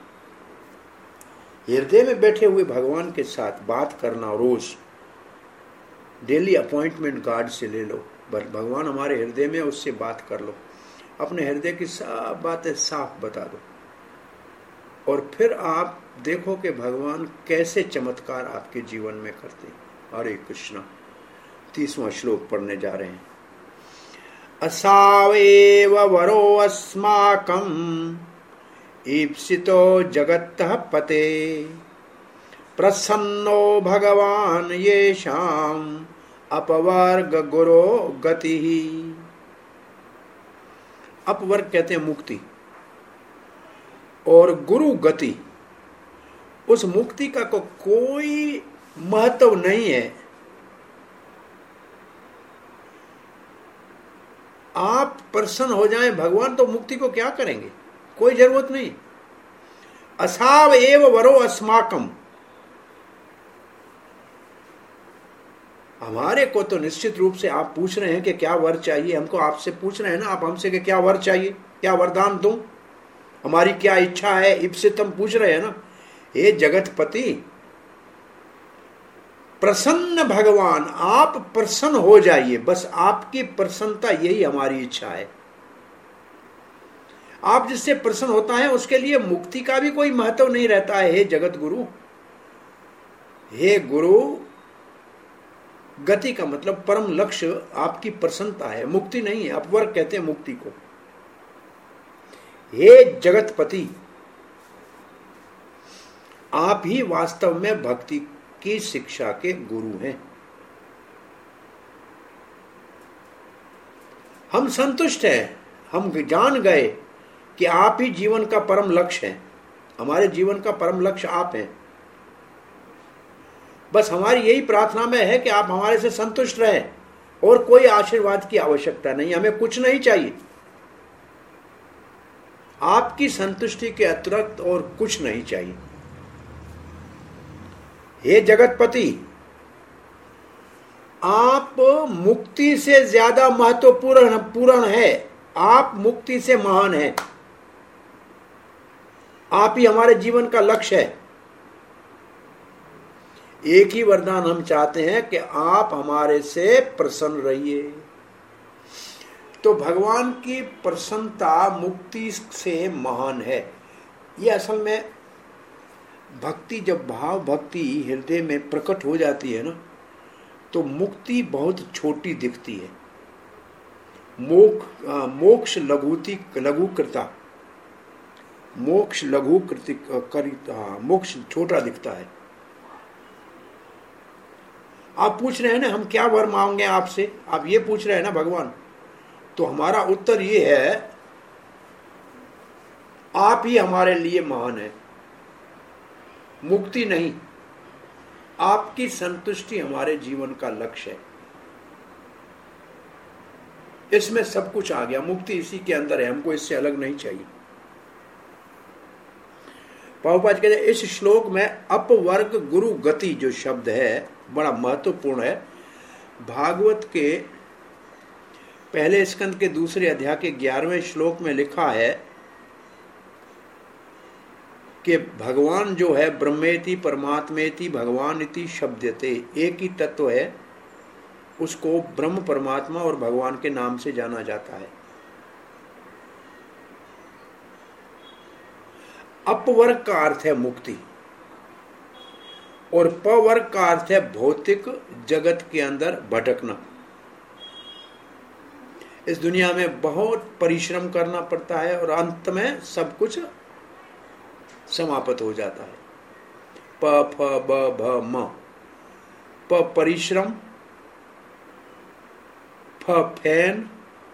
[SPEAKER 1] हृदय में बैठे हुए भगवान के साथ बात करना, रोज डेली अपॉइंटमेंट गार्ड से ले लो, भगवान हमारे हृदय में, उससे बात कर लो, अपने हृदय की सब बातें साफ बता दो, और फिर आप देखो कि भगवान कैसे चमत्कार आपके जीवन में करते हैं। हरे कृष्णा। 30वां श्लोक पढ़ने जा रहे हैं। असावेव वरो अस्माकं ईप्सितो जगतः पते, प्रसन्नो भगवान येषाम् अपवर्ग गुरो गति। अपवर्ग कहते हैं मुक्ति, और गुरु गति, उस मुक्ति का कोई महत्व नहीं है। आप प्रसन्न हो जाएं, भगवान तो मुक्ति को क्या करेंगे, कोई जरूरत नहीं। असाव एव वरो अस्माकम, हमारे को तो निश्चित रूप से आप पूछ रहे हैं कि क्या वर चाहिए, हमको आपसे पूछ रहे हैं ना आप हमसे कि क्या वर चाहिए, क्या वरदान दूं, हमारी क्या इच्छा है, इप्सित हम पूछ रहे हैं ना। हे जगतपति, प्रसन्न भगवान, आप प्रसन्न हो जाइए, बस आपकी प्रसन्नता यही हमारी इच्छा है। आप जिससे प्रसन्न होता है उसके लिए मुक्ति का भी कोई महत्व नहीं रहता है। हे जगत गुरु, हे गुरु, गति का मतलब परम लक्ष्य आपकी प्रसन्नता है, मुक्ति नहीं है। अपवर्ग कहते हैं मुक्ति को। हे जगतपति, आप ही वास्तव में भक्ति की शिक्षा के गुरु हैं। हम संतुष्ट हैं, हम जान गए कि आप ही जीवन का परम लक्ष्य है, हमारे जीवन का परम लक्ष्य आप हैं। बस हमारी यही प्रार्थना में है कि आप हमारे से संतुष्ट रहें, और कोई आशीर्वाद की आवश्यकता नहीं, हमें कुछ नहीं चाहिए। आपकी संतुष्टि के अतिरिक्त और कुछ नहीं चाहिए। हे जगतपति, आप मुक्ति से ज्यादा महत्वपूर्ण है, आप मुक्ति से महान हैं, आप ही हमारे जीवन का लक्ष्य है। एक ही वरदान हम चाहते हैं कि आप हमारे से प्रसन्न रहिए। तो भगवान की प्रसन्नता मुक्ति से महान है। ये असल में भक्ति, जब भाव भक्ति हृदय में प्रकट हो जाती है ना, तो मुक्ति बहुत छोटी दिखती है। मोक्ष लघुकृता, मोक्ष मोक्ष छोटा दिखता है। आप पूछ रहे हैं ना हम क्या वर मांगे आपसे, आप ये पूछ रहे हैं ना भगवान, तो हमारा उत्तर ये है, आप ही हमारे लिए महान है, मुक्ति नहीं। आपकी संतुष्टि हमारे जीवन का लक्ष्य है। इसमें सब कुछ आ गया, मुक्ति इसी के अंदर है, हमको इससे अलग नहीं चाहिए। प्रभुपाद कहते हैं इस श्लोक में अपवर्ग गुरु गति जो शब्द है बड़ा महत्वपूर्ण है। भागवत के पहले स्कंद के दूसरे अध्याय के 11वें श्लोक में लिखा है कि भगवान जो है ब्रह्मेति परमात्मेति भगवान इति शब्दते, एक ही तत्व है, उसको ब्रह्म परमात्मा और भगवान के नाम से जाना जाता है। अपवर्ग का अर्थ है मुक्ति, और पवर्ग का अर्थ है भौतिक जगत के अंदर भटकना। इस दुनिया में बहुत परिश्रम करना पड़ता है और अंत में सब कुछ समाप्त हो जाता है। प फ ब भ म, प परिश्रम, फ फैन,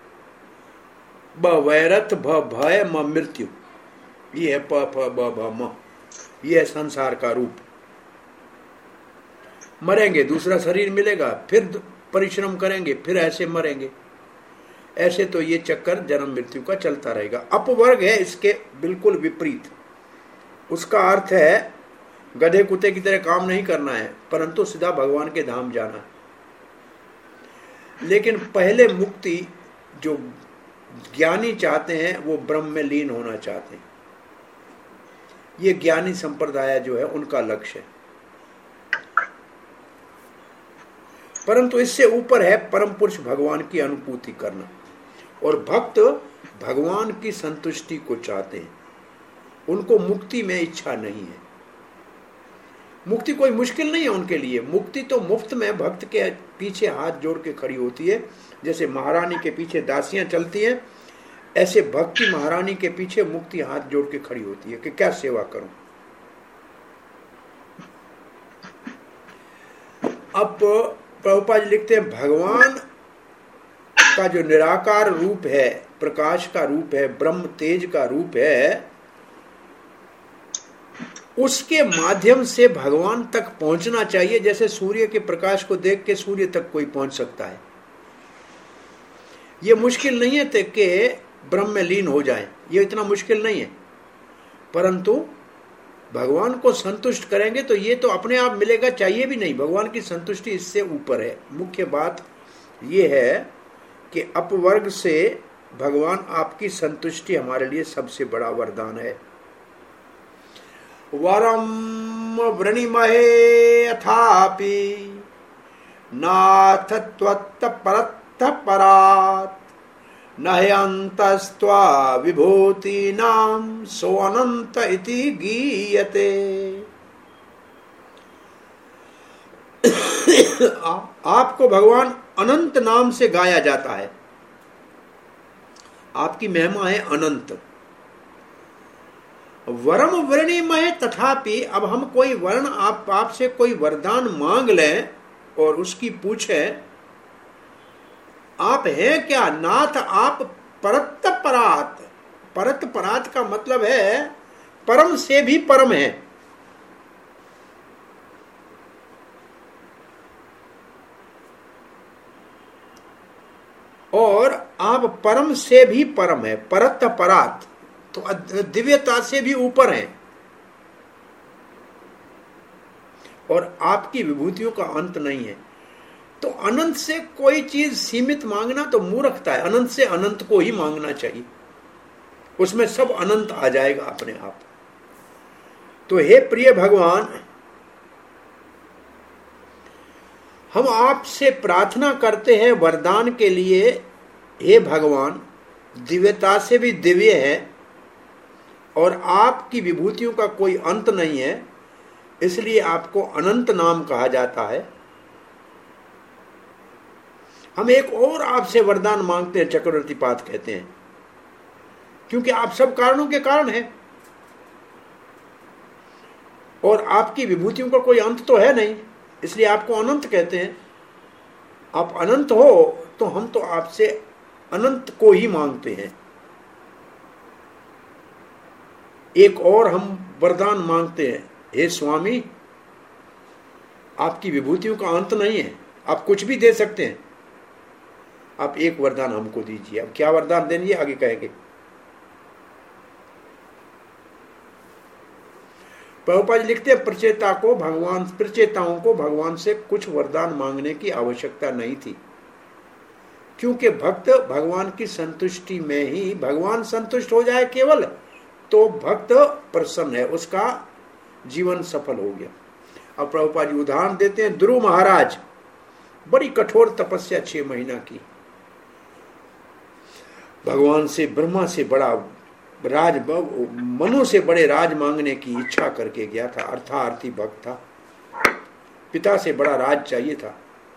[SPEAKER 1] ब वैरथ, भ भय, म मृत्यु। ये है प फ ब भ म, ये है संसार का रूप। मरेंगे, दूसरा शरीर मिलेगा, फिर परिश्रम करेंगे, फिर ऐसे मरेंगे। ऐसे तो ये चक्कर जन्म मृत्यु का चलता रहेगा। अपवर्ग है इसके बिल्कुल विपरीत। उसका अर्थ है गधे कुत्ते की तरह काम नहीं करना है, परंतु सीधा भगवान के धाम जाना है। लेकिन पहले मुक्ति जो ज्ञानी चाहते हैं वो ब्रह्म में लीन होना चाहते हैं। ये ज्ञानी संप्रदाय जो है उनका लक्ष्य है। परंतु इससे ऊपर है परम पुरुष भगवान की अनुभूति करना। और भक्त भगवान की संतुष्टि को चाहते हैं, उनको मुक्ति में इच्छा नहीं है। मुक्ति कोई मुश्किल नहीं है उनके लिए। मुक्ति तो मुफ्त में भक्त के पीछे हाथ जोड़ के खड़ी होती है। जैसे महारानी के पीछे दासियां चलती हैं, ऐसे भक्ति महारानी के पीछे मुक्ति हाथ जोड़ के खड़ी होती है कि क्या सेवा करूं। अब प्रभुपाद जी लिखते हैं भगवान का जो निराकार रूप है, प्रकाश का रूप है, ब्रह्म तेज का रूप है, उसके माध्यम से भगवान तक पहुंचना चाहिए। जैसे सूर्य के प्रकाश को देख के सूर्य तक कोई पहुंच सकता है। यह मुश्किल नहीं है कि ब्रह्म में लीन हो जाए, यह इतना मुश्किल नहीं है। परंतु भगवान को संतुष्ट करेंगे तो ये तो अपने आप मिलेगा, चाहिए भी नहीं। भगवान की संतुष्टि इससे ऊपर है। मुख्य बात यह है कि अपवर्ग से भगवान आपकी संतुष्टि हमारे लिए सबसे बड़ा वरदान है। वरम वृणिमहे अथापि नाथ त्वत्त परत्थ परात् नह्यन्तस्त्वा विभूतीनां सो अनंत इति गीयते। आपको भगवान अनंत नाम से गाया जाता है। आपकी महिमा है अनंत। वरम वृणिमय तथापि, अब हम कोई वर्ण आपसे कोई वरदान मांग लें और उसकी पूछे आप हैं क्या नाथ, आप परत परात। परत परात का मतलब है परम से भी परम है। और आप परम से भी परम है, परत परात, तो दिव्यता से भी ऊपर है। और आपकी विभूतियों का अंत नहीं है। तो अनंत से कोई चीज सीमित मांगना तो मूर्खता है। अनंत से अनंत को ही मांगना चाहिए, उसमें सब अनंत आ जाएगा अपने आप। तो हे प्रिय भगवान, हम आपसे प्रार्थना करते हैं वरदान के लिए। हे भगवान, दिव्यता से भी दिव्य है और आपकी विभूतियों का कोई अंत नहीं है, इसलिए आपको अनंत नाम कहा जाता है। हम एक और आपसे वरदान मांगते हैं, चक्रवर्ती पाद कहते हैं, क्योंकि आप सब कारणों के कारण हैं और आपकी विभूतियों का कोई अंत तो है नहीं, इसलिए आपको अनंत कहते हैं। आप अनंत हो तो हम तो आपसे अनंत को ही मांगते हैं। एक और हम वरदान मांगते हैं, हे स्वामी, आपकी विभूतियों का अंत नहीं है, आप कुछ भी दे सकते हैं, आप एक वरदान हमको दीजिए। अब क्या वरदान देंगे आगे कहेंगे। प्रभुपाद जी लिखते हैं प्रचेताओं को भगवान से कुछ वरदान मांगने की आवश्यकता नहीं थी, क्योंकि भक्त भगवान की संतुष्टि में ही, भगवान संतुष्ट हो जाए केवल तो भक्त प्रसन्न है, उसका जीवन सफल हो गया। अब प्रभुपाद जी उदाहरण देते हैं। ध्रुव महाराज बड़ी कठोर तपस्या 6 महीना की, भगवान से, ब्रह्मा से बड़ा राज, मनु से बड़े राज मांगने की इच्छा करके गया था। अर्थार्थी भक्त था, पिता से बड़ा राज चाहिए था।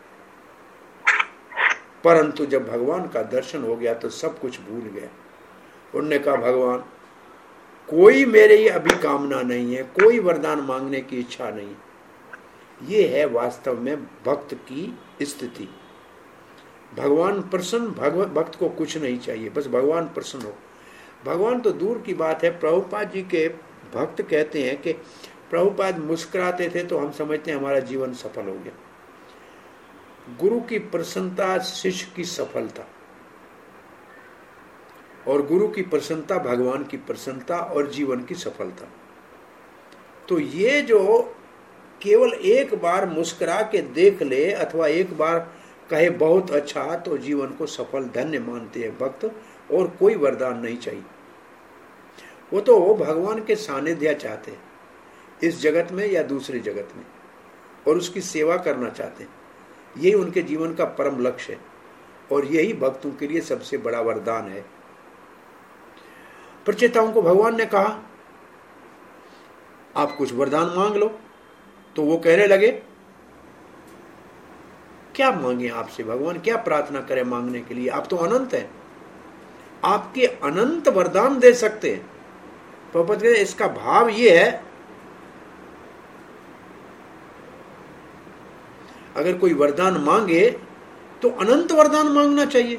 [SPEAKER 1] परंतु जब भगवान का दर्शन हो गया तो सब कुछ भूल गया। उन्होंने कहा भगवान, कोई मेरी अभी कामना नहीं है, कोई वरदान मांगने की इच्छा नहीं। ये है वास्तव में भक्त की स्थिति। भगवान प्रसन्न, भक्त को कुछ नहीं चाहिए, बस भगवान प्रसन्न हो। भगवान तो दूर की बात है। प्रभुपाद जी के भक्त कहते हैं कि प्रभुपाद मुस्कुराते थे तो हम समझते हैं हमारा जीवन सफल हो गया। गुरु की प्रसन्नता शिष्य की सफलता, और गुरु की प्रसन्नता भगवान की प्रसन्नता और जीवन की सफलता। तो ये जो केवल एक बार मुस्कुरा के देख ले अथवा एक बार कहे बहुत अच्छा, तो जीवन को सफल धन्य मानते हैं भक्त, और कोई वरदान नहीं चाहिए। वो तो भगवान के सानिध्य चाहते हैं इस जगत में या दूसरे जगत में, और उसकी सेवा करना चाहते हैं। यही उनके जीवन का परम लक्ष्य है, और यही भक्तों के लिए सबसे बड़ा वरदान है। प्रचेताओं को भगवान ने कहा आप कुछ वरदान मांग लो, तो वो कहने लगे क्या मांगे आपसे भगवान, क्या प्रार्थना करें मांगने के लिए, आप तो अनंत हैं, आपके अनंत वरदान दे सकते हैं। प्रभुपद कहते इसका भाव ये है, अगर कोई वरदान मांगे तो अनंत वरदान मांगना चाहिए।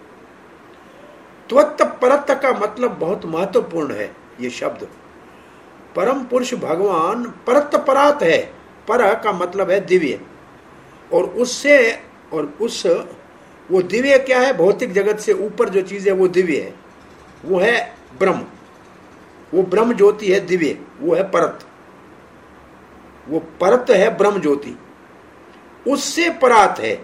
[SPEAKER 1] त्वत्त परत्त का मतलब बहुत महत्वपूर्ण है। ये शब्द परम पुरुष भगवान परत्त परात है। पर का मतलब है दिव्य, और उससे और उस वो दिव्य क्या है, भौतिक जगत से ऊपर जो चीज है वो दिव्य है, वो है ब्रह्म, वो ब्रह्म ज्योति है दिव्य, वो है परत, वो परत है ब्रह्म ज्योति, उससे परात है।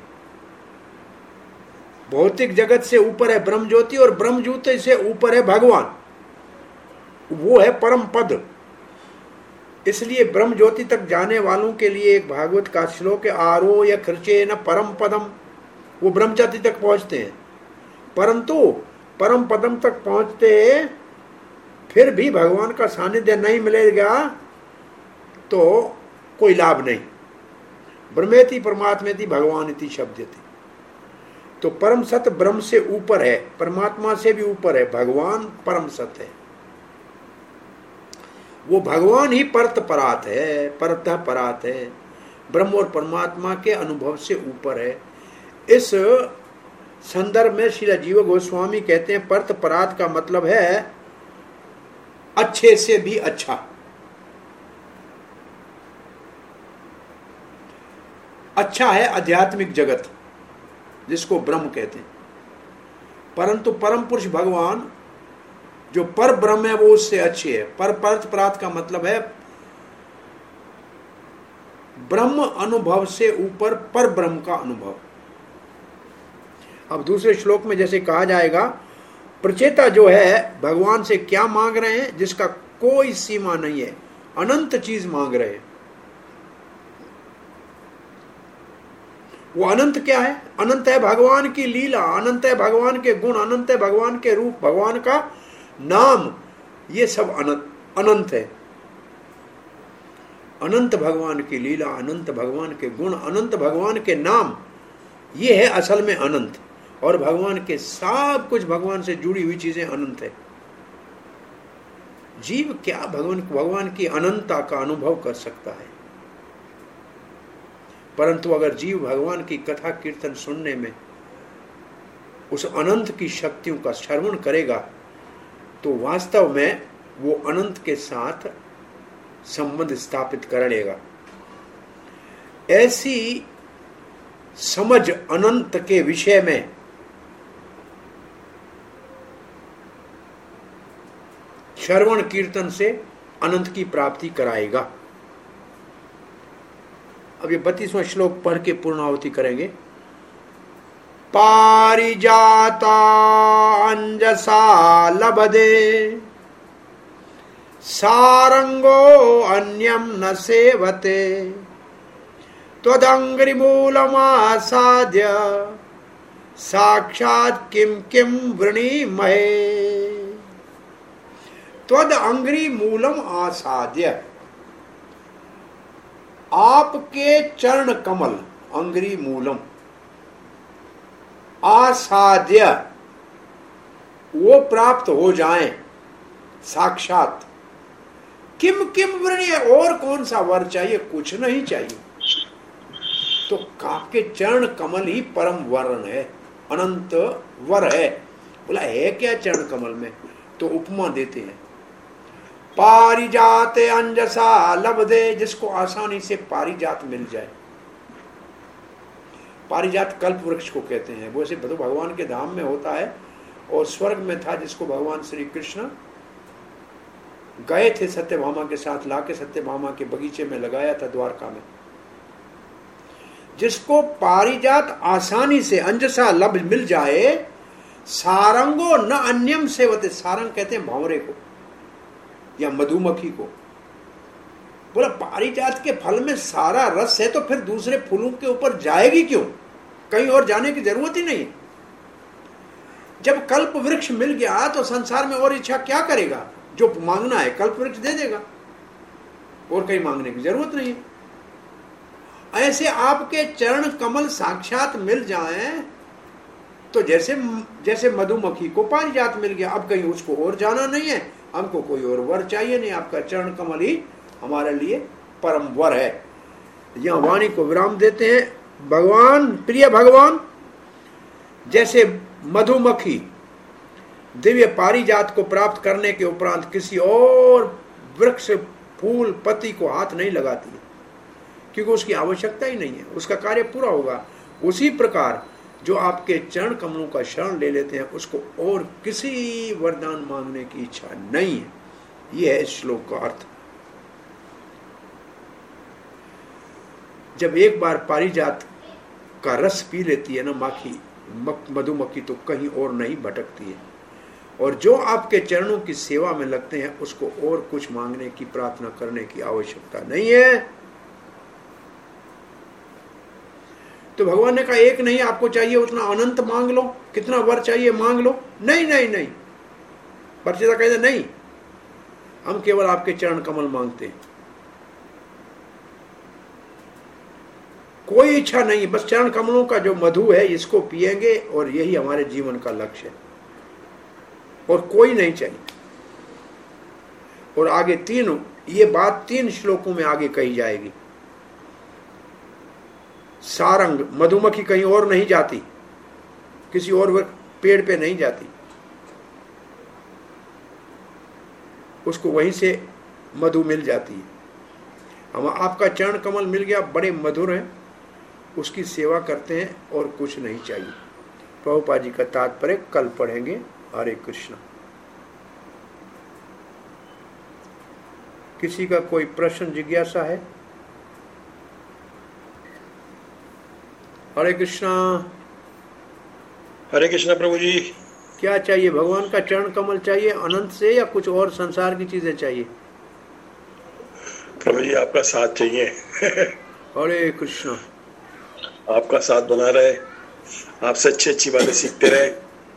[SPEAKER 1] भौतिक जगत से ऊपर है ब्रह्म ज्योति, और ब्रह्म ज्योति से ऊपर है भगवान, वो है परम पद। इसलिए ब्रह्म ज्योति तक जाने वालों के लिए एक भागवत का श्लोक है, आरोह्य खर्चे न परम पदम, वो ब्रह्म ज्योति तक पहुंचते हैं, परंतु परम पदम तक पहुंचते फिर भी भगवान का सानिध्य नहीं मिलेगा तो कोई लाभ नहीं। ब्रह्मेति परमात्मेति भगवानिति शब्दति, तो परम सत्य ब्रह्म से ऊपर है, परमात्मा से भी ऊपर है, भगवान परम सत्य है, वो भगवान ही परत परात है, परतः परात है, ब्रह्म और परमात्मा के अनुभव से ऊपर है। इस संदर्भ में श्रील जीव गोस्वामी कहते हैं परत परात का मतलब है अच्छे से भी अच्छा, अच्छा है आध्यात्मिक जगत जिसको ब्रह्म कहते हैं, परंतु परम पुरुष भगवान जो पर ब्रह्म है वो उससे अच्छे है। पर परत परात का मतलब है ब्रह्म अनुभव से ऊपर पर ब्रह्म का अनुभव। अब दूसरे श्लोक में जैसे कहा जाएगा, प्रचेता जो है भगवान से क्या मांग रहे हैं जिसका कोई सीमा नहीं है, अनंत चीज मांग रहे हैं। वो अनंत क्या है? अनंत है भगवान की लीला, अनंत है भगवान के गुण, अनंत है भगवान के रूप, भगवान का नाम, ये सब अनंत है। अनंत भगवान की लीला, अनंत भगवान के गुण, अनंत भगवान के नाम, ये है असल में अनंत। और भगवान के सब कुछ, भगवान से जुड़ी हुई चीजें अनंत है। जीव क्या भगवान की अनंतता का अनुभव कर सकता है? परंतु अगर जीव भगवान की कथा कीर्तन सुनने में उस अनंत की शक्तियों का श्रवण करेगा तो वास्तव में वो अनंत के साथ संबंध स्थापित कर लेगा। ऐसी समझ अनंत के विषय में श्रवण कीर्तन से अनंत की प्राप्ति कराएगा। अब ये 32वां श्लोक पढ़ के पूर्णाहुति करेंगे। पारिजाता अंजसा लभदे सारंगो अन्यम न सेवते त्वदंघ्रिमूलमासाद्य साक्षात् किम किम वृणीमहे। त्वद अंघ्रि मूलम आसाद्य, आपके चरण कमल, अंघ्रि मूलम, आसाद्य, वो प्राप्त हो जाएं साक्षात। किम किम वृणीय, और कौन सा वर चाहिए? कुछ नहीं चाहिए। तो आपके चरण कमल ही परम वर्ण है, अनंत वर है। बोला है क्या चरण कमल में? तो उपमा देते हैं, पारिजाते अंजसा लभदे, जिसको आसानी से पारिजात मिल जाए। पारिजात कल्प वृक्ष को कहते हैं, वो ऐसे तो भगवान के धाम में होता है और स्वर्ग में था, जिसको भगवान श्री कृष्ण गए थे सत्यभामा के साथ, लाके सत्यभामा के बगीचे में लगाया था द्वारका में। जिसको पारिजात आसानी से अंजसा लब मिल जाए, सारंगो न अन्यम सेवते, सारंग कहते हैं भंवरे को या मधुमक्खी को। बोला पारिजात के फल में सारा रस है तो फिर दूसरे फूलों के ऊपर जाएगी क्यों, कहीं और जाने की जरूरत ही नहीं। जब कल्प वृक्ष मिल गया तो संसार में और इच्छा क्या करेगा, जो मांगना है कल्प वृक्ष दे देगा, और कहीं मांगने की जरूरत नहीं है। ऐसे आपके चरण कमल साक्षात मिल जाएं तो जैसे जैसे मधुमक्खी को पारिजात मिल गया, अब कहीं उसको और जाना नहीं है, हमको कोई और वर चाहिए नहीं, आपका चरण कमल ही हमारे लिए परम वर है। यह वाणी को विराम देते हैं। भगवान, प्रिय भगवान, जैसे मधुमक्खी दिव्य पारिजात को प्राप्त करने के उपरांत किसी और वृक्ष, फूल, पत्ती को हाथ नहीं लगाती है क्योंकि उसकी आवश्यकता ही नहीं है, उसका कार्य पूरा होगा, उसी प्रकार जो आपके चरण कमलों का शरण ले लेते हैं उसको और किसी वरदान मांगने की इच्छा नहीं है। यह है इस श्लोक का अर्थ। जब एक बार पारिजात का रस पी लेती है ना माखी, मधुमक्खी, तो कहीं और नहीं भटकती है, और जो आपके चरणों की सेवा में लगते हैं उसको और कुछ मांगने की, प्रार्थना करने की आवश्यकता नहीं है। तो भगवान ने कहा एक नहीं, आपको चाहिए उतना अनंत मांग लो, कितना वर चाहिए मांग लो। नहीं नहीं नहीं, परिचिता कहते नहीं, हम केवल आपके चरण कमल मांगते हैं, कोई इच्छा नहीं, बस चरण कमलों का जो मधु है इसको पिएंगे और यही हमारे जीवन का लक्ष्य है, और कोई नहीं चाहिए। और आगे तीनों, ये बात 3 श्लोकों में आगे कही जाएगी। सारंग, मधुमक्खी कहीं और नहीं जाती, किसी और पेड़ पे नहीं जाती, उसको वहीं से मधु मिल जाती है। हम आपका चरण कमल मिल गया, बड़े मधुर हैं, उसकी सेवा करते हैं और कुछ नहीं चाहिए। प्रभुपाद जी का तात्पर्य कल पढ़ेंगे। हरे कृष्ण। किसी का कोई प्रश्न, जिज्ञासा है? हरे कृष्णा।
[SPEAKER 2] हरे कृष्णा प्रभु जी।
[SPEAKER 1] क्या चाहिए? भगवान का चरण कमल चाहिए अनंत से, या कुछ और संसार की चीजें चाहिए?
[SPEAKER 2] प्रभु जी आपका साथ चाहिए।
[SPEAKER 1] हरे कृष्णा।
[SPEAKER 2] आपका साथ बना रहे, आपसे अच्छी अच्छी बातें सीखते रहे।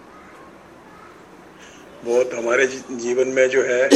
[SPEAKER 2] बहुत हमारे जीवन में जो है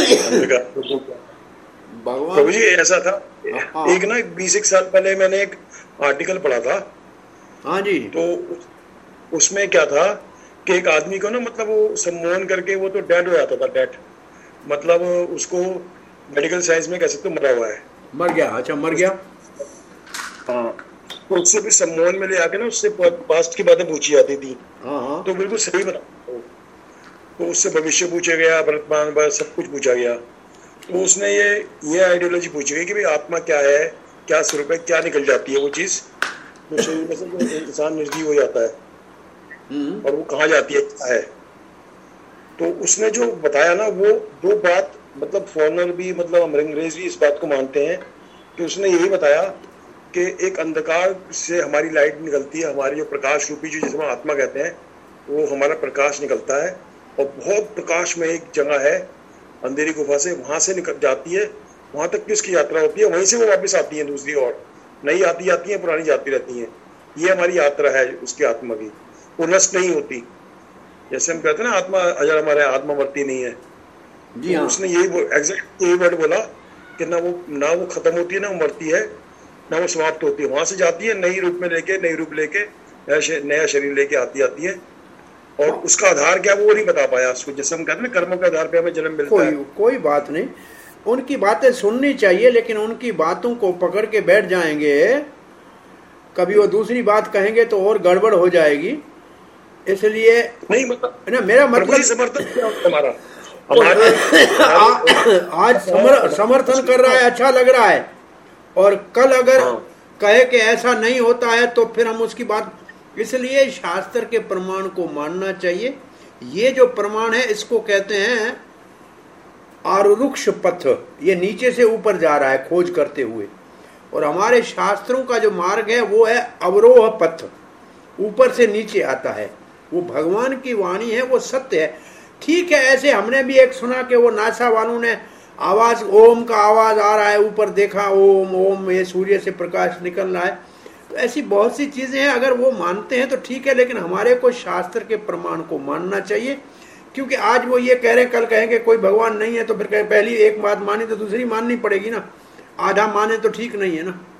[SPEAKER 1] भगवान।
[SPEAKER 2] प्रभु जी ऐसा था, एक ना 20 साल पहले मैंने एक आर्टिकल पढ़ा था।
[SPEAKER 1] हाँ जी।
[SPEAKER 2] तो उसमें क्या था कि एक आदमी को ना, मतलब वो सम्मोहन करके वो तो डेड हो जाता था, डेड मतलब उसको मेडिकल साइंस में कह सकते मरा हुआ है, मर गया।
[SPEAKER 1] अच्छा, मर गया।
[SPEAKER 2] हाँ, तो उससे भी सम्मोहन में ले आके ना उससे पास्ट की बातें पूछी जाती थी।
[SPEAKER 1] हाँ।
[SPEAKER 2] तो बिल्कुल सही बता, तो उससे भविष्य पूछा गया, वर्तमान, सब कुछ पूछा गया। तो उसने ये आइडियोलॉजी पूछी गई कि भाई आत्मा क्या है, क्या स्वरूप है, क्या निकल जाती है वो चीज जो शरीर में से, जो इंसान निर्जीव हो जाता है, और वो कहाँ जाती है, क्या है। तो उसने जो बताया ना, वो 2 बात, मतलब फॉरनर भी, मतलब अंग्रेज भी इस बात को मानते हैं कि उसने यही बताया कि एक अंधकार से हमारी लाइट निकलती है, हमारी जो प्रकाश रूपी, जो जिसमें आत्मा कहते हैं, वो हमारा प्रकाश निकलता है, और बहुत प्रकाश में एक जगह है अंधेरी गुफा से, वहां से निकल जाती है, वहां तक की उसकी यात्रा होती है, वहीं से वो वापस आती है दूसरी ओर, नई आती जाती है, पुरानी जाती रहती है। ये हमारी यात्रा है उसकी आत्मा की, वो नष्ट नहीं होती। जैसे हम कहते हैं ना आत्मा अजर हमारे, आत्मा मरती नहीं है।
[SPEAKER 1] जी हाँ।
[SPEAKER 2] तो उसने एग्जैक्ट यही वर्ड बोला कि ना वो खत्म होती है, ना वो मरती है, ना वो समाप्त होती है, वहां से जाती है नई रूप में लेके, नई रूप लेके, नया शरीर लेके आती है। और उसका आधार क्या वो नहीं बता पाया उसको। जैसे हम कहते हैं कर्मों के आधार पे हमें जन्म मिलता है।
[SPEAKER 1] कोई बात नहीं, उनकी बातें सुननी चाहिए, लेकिन उनकी बातों को पकड़ के बैठ जाएंगे, कभी वो दूसरी बात कहेंगे तो और गड़बड़ हो जाएगी। इसलिए
[SPEAKER 2] नहीं, मतलब
[SPEAKER 1] ना, मेरा मतलब
[SPEAKER 2] समर्थन क्या हमारा
[SPEAKER 1] आज समर्थन कर रहा है, अच्छा लग रहा है, और कल अगर कहे कि ऐसा नहीं होता है तो फिर हम उसकी बात, इसलिए शास्त्र के प्रमाण को मानना चाहिए। ये जो प्रमाण है इसको कहते हैं आरुरुक्ष पथ, ये नीचे से ऊपर जा रहा है खोज करते हुए, और हमारे शास्त्रों का जो मार्ग है वो है अवरोह पथ, ऊपर से नीचे आता है। वो भगवान की वाणी है, वो सत्य है। ठीक है, ऐसे हमने भी एक सुना कि वो नासा वालों ने आवाज, ओम का आवाज आ रहा है, ऊपर देखा ओम ओम, ये सूर्य से प्रकाश निकल रहा है। तो ऐसी बहुत सी चीजें हैं, अगर वो मानते हैं तो ठीक है, लेकिन हमारे को शास्त्र के प्रमाण को मानना चाहिए। क्योंकि आज वो ये कह रहे, कल कहेंगे कोई भगवान नहीं है, तो फिर कहें पहली एक बात मानी तो दूसरी माननी पड़ेगी ना, आधा माने तो ठीक नहीं है ना।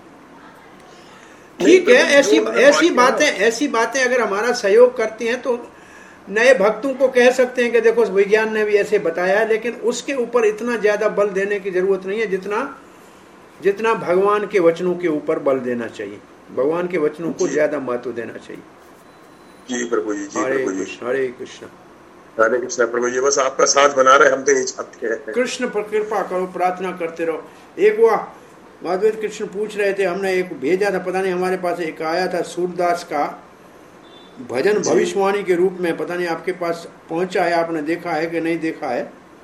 [SPEAKER 1] ठीक है, ऐसी बातें अगर हमारा सहयोग करती हैं तो नए भक्तों को कह सकते हैं कि देखो विज्ञान ने भी ऐसे बताया है, लेकिन उसके ऊपर इतना ज्यादा बल देने की जरूरत नहीं है जितना भगवान के वचनों के ऊपर बल देना चाहिए। भगवान के वचनों को ज्यादा महत्व देना चाहिए।
[SPEAKER 2] जी प्रभु जी, जी
[SPEAKER 1] हरे
[SPEAKER 2] प्रभु जी,
[SPEAKER 1] कृष्ण हरे कृष्ण।
[SPEAKER 2] हरे कृष्ण प्रभु जी, बस आपका साथ बना रहे, हम तो यही चाहते हैं।
[SPEAKER 1] कृष्ण पर कृपा करो, प्रार्थना करते रहो। एक हुआ माधवेंद्र कृष्ण पूछ रहे थे, हमने एक भेजा था, पता नहीं हमारे पास एक आया था सूरदास का भजन भविष्यवाणी के रूप में, पता नहीं आपके पास पहुंचा है, आपने देखा है कि नहीं देखा है।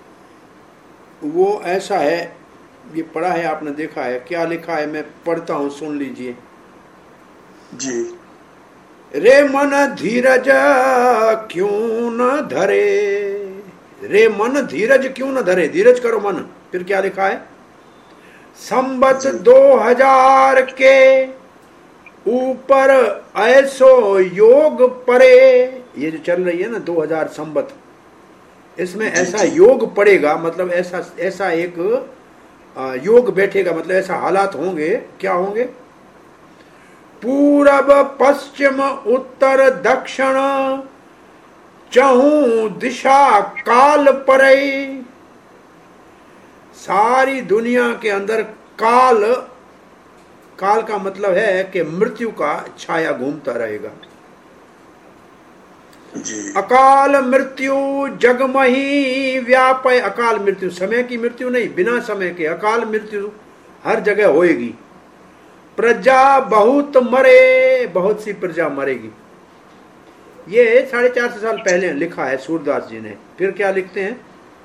[SPEAKER 1] वो ऐसा है, ये पढ़ा है, आपने देखा है, क्या लिखा है, मैं पढ़ता हूं, सुन लीजिए
[SPEAKER 2] जी।
[SPEAKER 1] रे मन धीरज क्यों न धरे, रे मन धीरज क्यों न धरे, धीरज करो मन। फिर क्या लिखा है, संबत 2000 के ऊपर ऐसो योग पड़े, ये जो चल रही है ना 2000 संबत, इसमें ऐसा योग पड़ेगा, मतलब ऐसा एक योग बैठेगा, मतलब ऐसा हालात होंगे। क्या होंगे, पूरब पश्चिम उत्तर दक्षिण चहु दिशा काल परे, सारी दुनिया के अंदर काल का मतलब है कि मृत्यु का छाया घूमता रहेगा।
[SPEAKER 2] जी।
[SPEAKER 1] अकाल मृत्यु जगमही व्यापय, अकाल मृत्यु समय की मृत्यु नहीं, बिना समय के अकाल मृत्यु हर जगह होएगी। प्रजा बहुत मरे, बहुत सी प्रजा मरेगी। ये 450 साल पहले लिखा है सूरदास जी ने। फिर क्या लिखते हैं,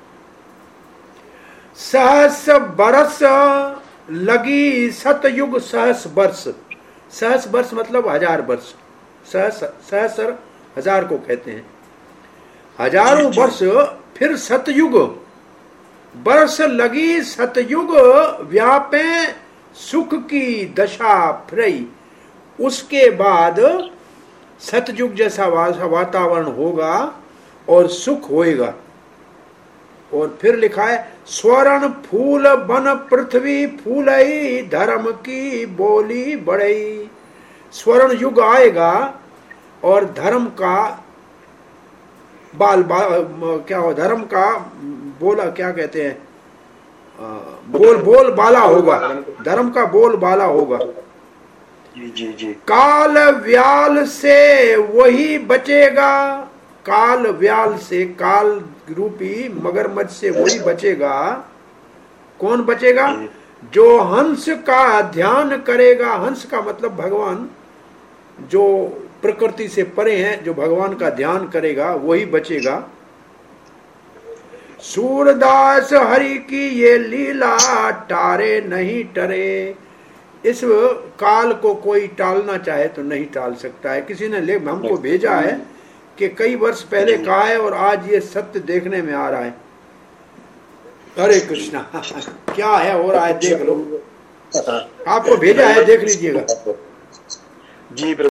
[SPEAKER 1] सहस बरस लगी सतयुग सहस वर्ष, सहस वर्ष मतलब 1000 वर्ष, सहस्र हजार को कहते हैं, हजारों वर्ष। फिर सतयुग वर्ष लगी सतयुग व्यापे सुख की दशा फ्रई, उसके बाद सतयुग जैसा वातावरण होगा और सुख होएगा। और फिर लिखा है, स्वर्ण फूल बन पृथ्वी फूलई, धर्म की बोली बढ़ई। स्वर्ण युग आएगा और धर्म का क्या हो, धर्म का बोला क्या कहते हैं, बोल बाला होगा, धर्म का बोल बाला होगा।
[SPEAKER 2] जी जी जी।
[SPEAKER 1] काल व्याल से वही बचेगा, काल व्याल से, काल रूपी मगरमच्छ से वही बचेगा। कौन बचेगा, जो हंस का ध्यान करेगा। हंस का मतलब भगवान, जो प्रकृति से परे हैं, जो भगवान का ध्यान करेगा वही बचेगा। सूरदास हरि की ये लीला टारे नहीं टरे, इस काल को कोई टालना चाहे तो नहीं टाल सकता है। किसी ने हमको भेजा है कि कई वर्ष पहले कहा है और आज ये सत्य देखने में आ रहा है। हरे कृष्णा। क्या है हो रहा है देख लो, आपको भेजा है, देख लीजिएगा।
[SPEAKER 2] जी।